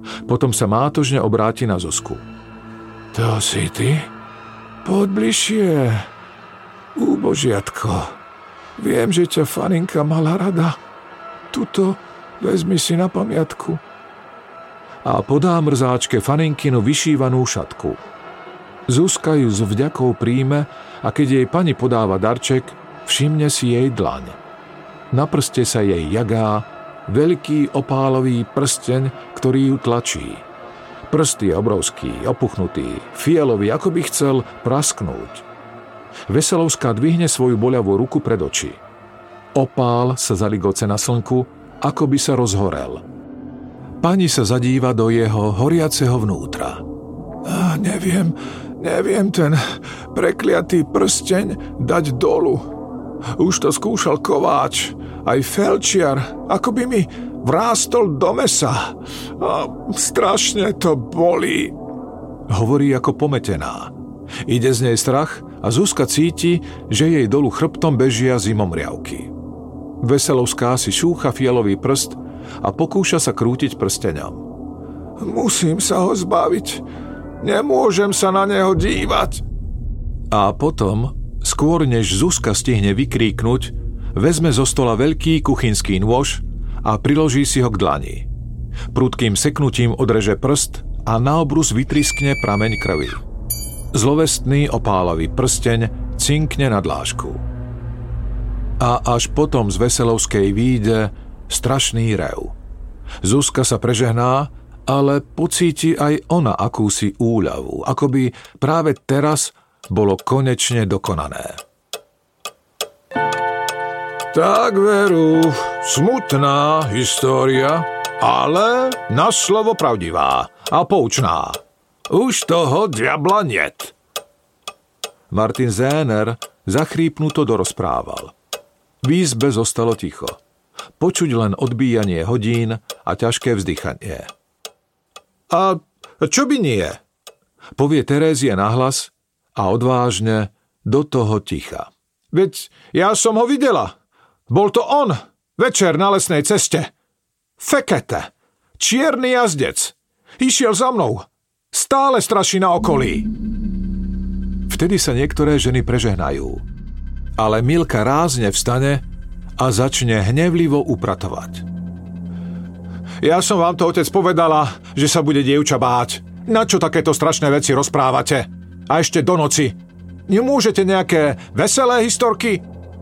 Potom sa mátožne obráti na Zuzku. To si ty? Poď bližšie. Úbožiatko, viem, že ťa Faninka mala rada. Tuto vezmi si na pamiatku. A podá mrzáčke Faninkinu vyšívanú šatku. Zuzka ju s vďakou príjme a keď jej pani podáva darček, všimne si jej dlaň. Na prste sa jej jagá veľký opálový prsteň, ktorý ju tlačí. Prst je obrovský, opuchnutý, fialový, ako by chcel prasknúť. Veselovská dvihne svoju boľavú ruku pred oči. Opál sa zaligoce na slnku, ako by sa rozhorel. Pani sa zadíva do jeho horiaceho vnútra. A neviem, neviem ten prekliatý prsteň dať dolu. Už to skúšal kováč, aj felčiar, ako by mi vrástol do mesa. A strašne to bolí. Hovorí ako pometená. Ide z nej strach a Zuzka cíti, že jej dolu chrbtom bežia zimomriavky. Veselovská si šúcha fialový prst a pokúša sa krútiť prsteňom. Musím sa ho zbaviť. Nemôžem sa na neho dívať. A potom, skôr než Zuzka stihne vykríknuť, vezme zo stola veľký kuchynský nôž a priloží si ho k dlani. Prudkým seknutím odreže prst a na obrus vytriskne prameň krvi. Zlovestný opálový prsteň cinkne na dlášku. A až potom z Veselovskej výjde strašný rev. Zuzka sa prežehná, ale pocíti aj ona akúsi úľavu, ako by práve teraz bolo konečne dokonané. Tak veru, smutná história, ale na slovo pravdivá a poučná. Už toho diabla niet. Martin Zéner zachrípnuto dorozprával. V izbe zostalo ticho. Počuť len odbíjanie hodín a ťažké vzdychanie. A čo by nie? Povie Terézia nahlas a odvážne do toho ticha. Veď ja som ho videla. Bol to on, večer na lesnej ceste. Fekete, čierny jazdec. Išiel za mnou. Stále straší na okolí. Vtedy sa niektoré ženy prežehnajú. Ale Milka rázne vstane a začne hnevlivo upratovať. Ja som vám to, otec, povedala, že sa bude dievča báť. Na čo takéto strašné veci rozprávate? A ešte do noci. Nemôžete nejaké veselé historky?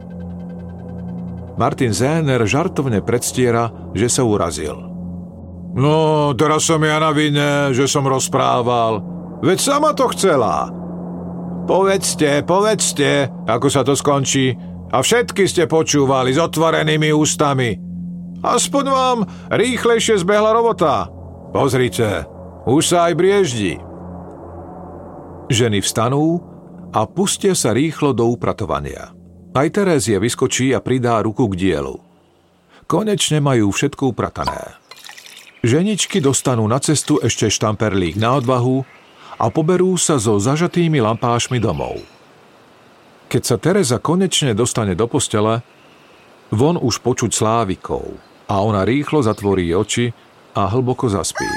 Martin Zéner žartovne predstiera, že sa urazil. No, teraz som ja na vine, že som rozprával. Veď sama to chcela. Povedzte, povedzte, ako sa to skončí. A všetky ste počúvali s otvorenými ústami. Aspoň vám rýchlejšie zbehla robota. Pozrite, už sa aj brieždi. Ženy vstanú a pustia sa rýchlo do upratovania. Aj Terézia vyskočí a pridá ruku k dielu. Konečne majú všetko upratané. Ženičky dostanú na cestu ešte štamperlík na odvahu a poberú sa so zažatými lampášmi domov. Keď sa Tereza konečne dostane do postele, von už počuť slávikov a ona rýchlo zatvorí oči a hlboko zaspí.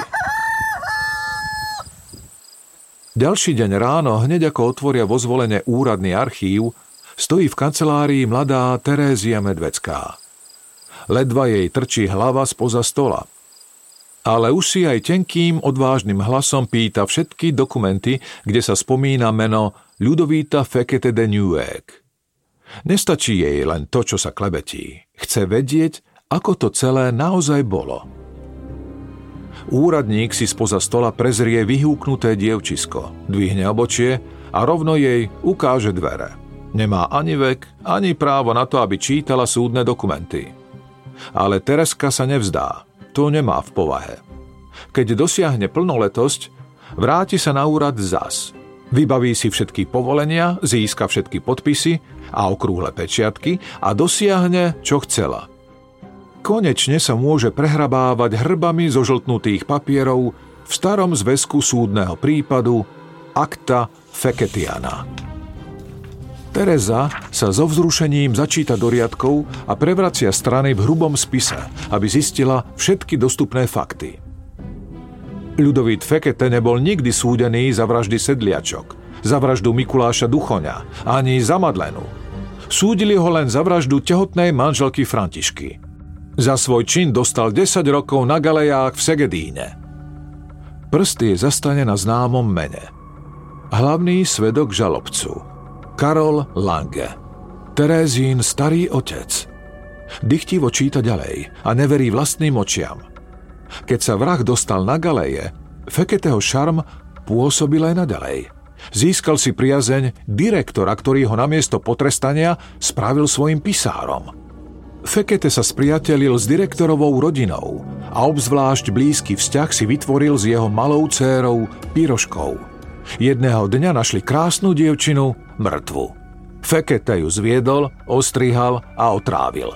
Ďalší deň ráno, hneď ako otvoria vo Zvolene úradný archív, stojí v kancelárii mladá Terézia Medvecká. Ledva jej trčí hlava spoza stola. Ale už si aj tenkým, odvážnym hlasom pýta všetky dokumenty, kde sa spomína meno Ľudovíta Fekete de Nieuweg. Nestačí jej len to, čo sa klebetí. Chce vedieť, ako to celé naozaj bolo. Úradník si spoza stola prezrie vyhúknuté dievčisko, dvihne obočie a rovno jej ukáže dvere. Nemá ani vek, ani právo na to, aby čítala súdne dokumenty. Ale Tereska sa nevzdá. To nemá v povahe. Keď dosiahne plnoletosť, vráti sa na úrad zas. Vybaví si všetky povolenia, získa všetky podpisy a okrúhle pečiatky a dosiahne, čo chcela. Konečne sa môže prehrabávať hrbami zožltnutých papierov v starom zväzku súdneho prípadu Acta Feketiana. Tereza sa so vzrušením začíta do riadkov a prevracia strany v hrubom spise, aby zistila všetky dostupné fakty. Ľudovít Fekete nebol nikdy súdený za vraždy sedliačok, za vraždu Mikuláša Duchoňa, ani za Madlenu. Súdili ho len za vraždu tehotnej manželky Františky. Za svoj čin dostal desať rokov na galejách v Segedíne. Prst je zastane na známom mene. Hlavný svedok žalobcu Karol Lange, Terézín starý otec. Dychtivo číta ďalej a neverí vlastným očiam. Keď sa vrah dostal na galeje, Feketeho šarm pôsobil aj naďalej. Získal si priazeň direktora, ktorý ho namiesto potrestania spravil svojim pisárom. Fekete sa spriatelil s direktorovou rodinou a obzvlášť blízky vzťah si vytvoril s jeho malou dcérou Piroškou. Jedného dňa našli krásnu dievčinu mŕtvu. Fekete ju zviedol, ostrihal a otrávil.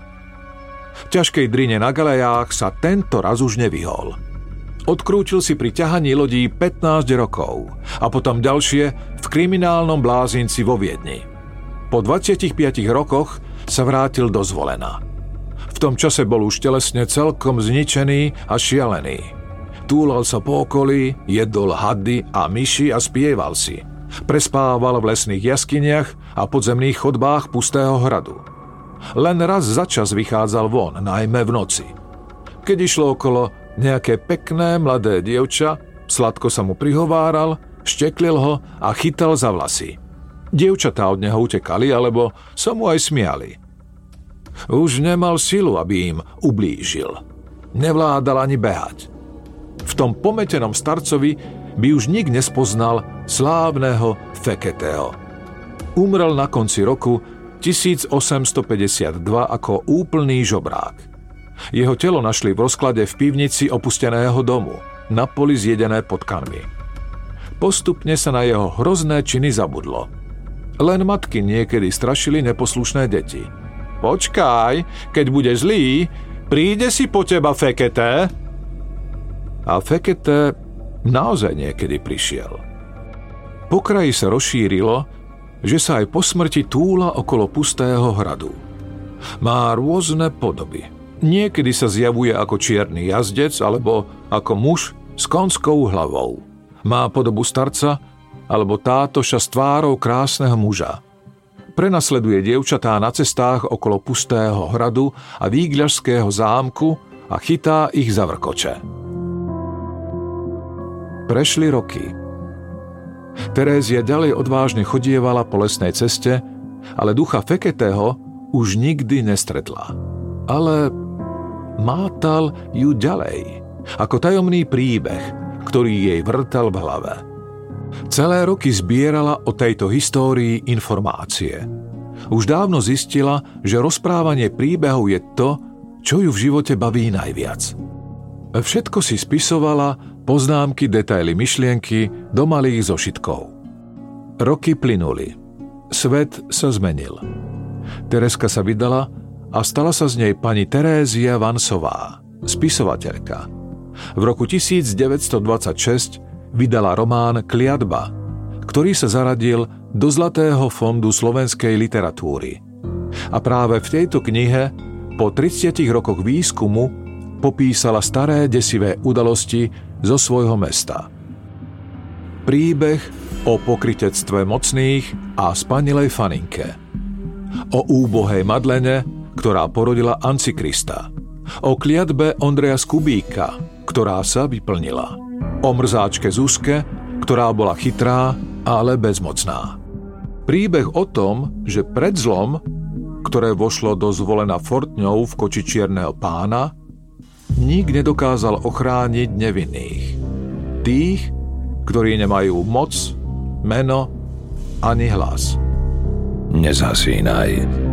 Ťažkej drine na galejách sa tento raz už nevyhol. Odkrútil si pri ťahaní lodí pätnásť rokov a potom ďalšie v kriminálnom blázinci vo Viedni. Po dvadsiatich piatich rokoch sa vrátil do Zvolena. V tom čase bol už telesne celkom zničený a šialený. Túlal sa po okolí, jedol hady a myši a spieval si. Prespával v lesných jaskyniach a podzemných chodbách pustého hradu. Len raz za čas vychádzal von, najmä v noci. Keď išlo okolo nejaké pekné mladé dievča, sladko sa mu prihováral, šteklil ho a chytal za vlasy. Dievčatá od neho utekali, alebo sa mu aj smiali. Už nemal silu, aby im ublížil. Nevládal ani behať. V tom pometenom starcovi by už nik nespoznal slávneho Feketeho. Umrel na konci roku tisícosemstopäťdesiatdva ako úplný žobrák. Jeho telo našli v rozklade v pivnici opusteného domu, na poli zjedené potkanmi. Postupne sa na jeho hrozné činy zabudlo. Len matky niekedy strašili neposlušné deti. Počkaj, keď bude zlý, príde si po teba, Fekete. A Fekete naozaj niekedy prišiel. Po kraji sa rozšírilo, že sa aj po smrti túla okolo pustého hradu. Má rôzne podoby. Niekedy sa zjavuje ako čierny jazdec alebo ako muž s konskou hlavou. Má podobu starca alebo tátoša s tvárou krásneho muža. Prenasleduje dievčatá na cestách okolo pustého hradu a Vígľašského zámku a chytá ich za vrkoče. Prešli roky. Terézia ďalej odvážne chodievala po lesnej ceste, ale ducha Feketeho už nikdy nestretla. Ale mátal ju ďalej, ako tajomný príbeh, ktorý jej vrtal v hlave. Celé roky zbierala o tejto histórii informácie. Už dávno zistila, že rozprávanie príbehov je to, čo ju v živote baví najviac. Všetko si spisovala, poznámky, detaily, myšlienky do malých zošitkov. Roky plynuli. Svet sa zmenil. Tereska sa vydala a stala sa z nej pani Terézia Vansová, spisovateľka. V roku tisícdeväťstodvadsaťšesť vydala román Kliatba, ktorý sa zaradil do Zlatého fondu slovenskej literatúry. A práve v tejto knihe po tridsiatich rokoch výskumu popísala staré desivé udalosti zo svojho mesta. Príbeh o pokrytectve mocných a spanilej faninke. O úbohej Madlene, ktorá porodila Antikrista. O kliatbe Ondreja Skubíka, ktorá sa vyplnila. O mrzáčke Zuzke, ktorá bola chytrá, ale bezmocná. Príbeh o tom, že pred zlom, ktoré vošlo do Zvolena fortňou v koči čierneho pána, nik nedokázal ochrániť nevinných. Tých, ktorí nemajú moc, meno ani hlas. Nezhasínaj.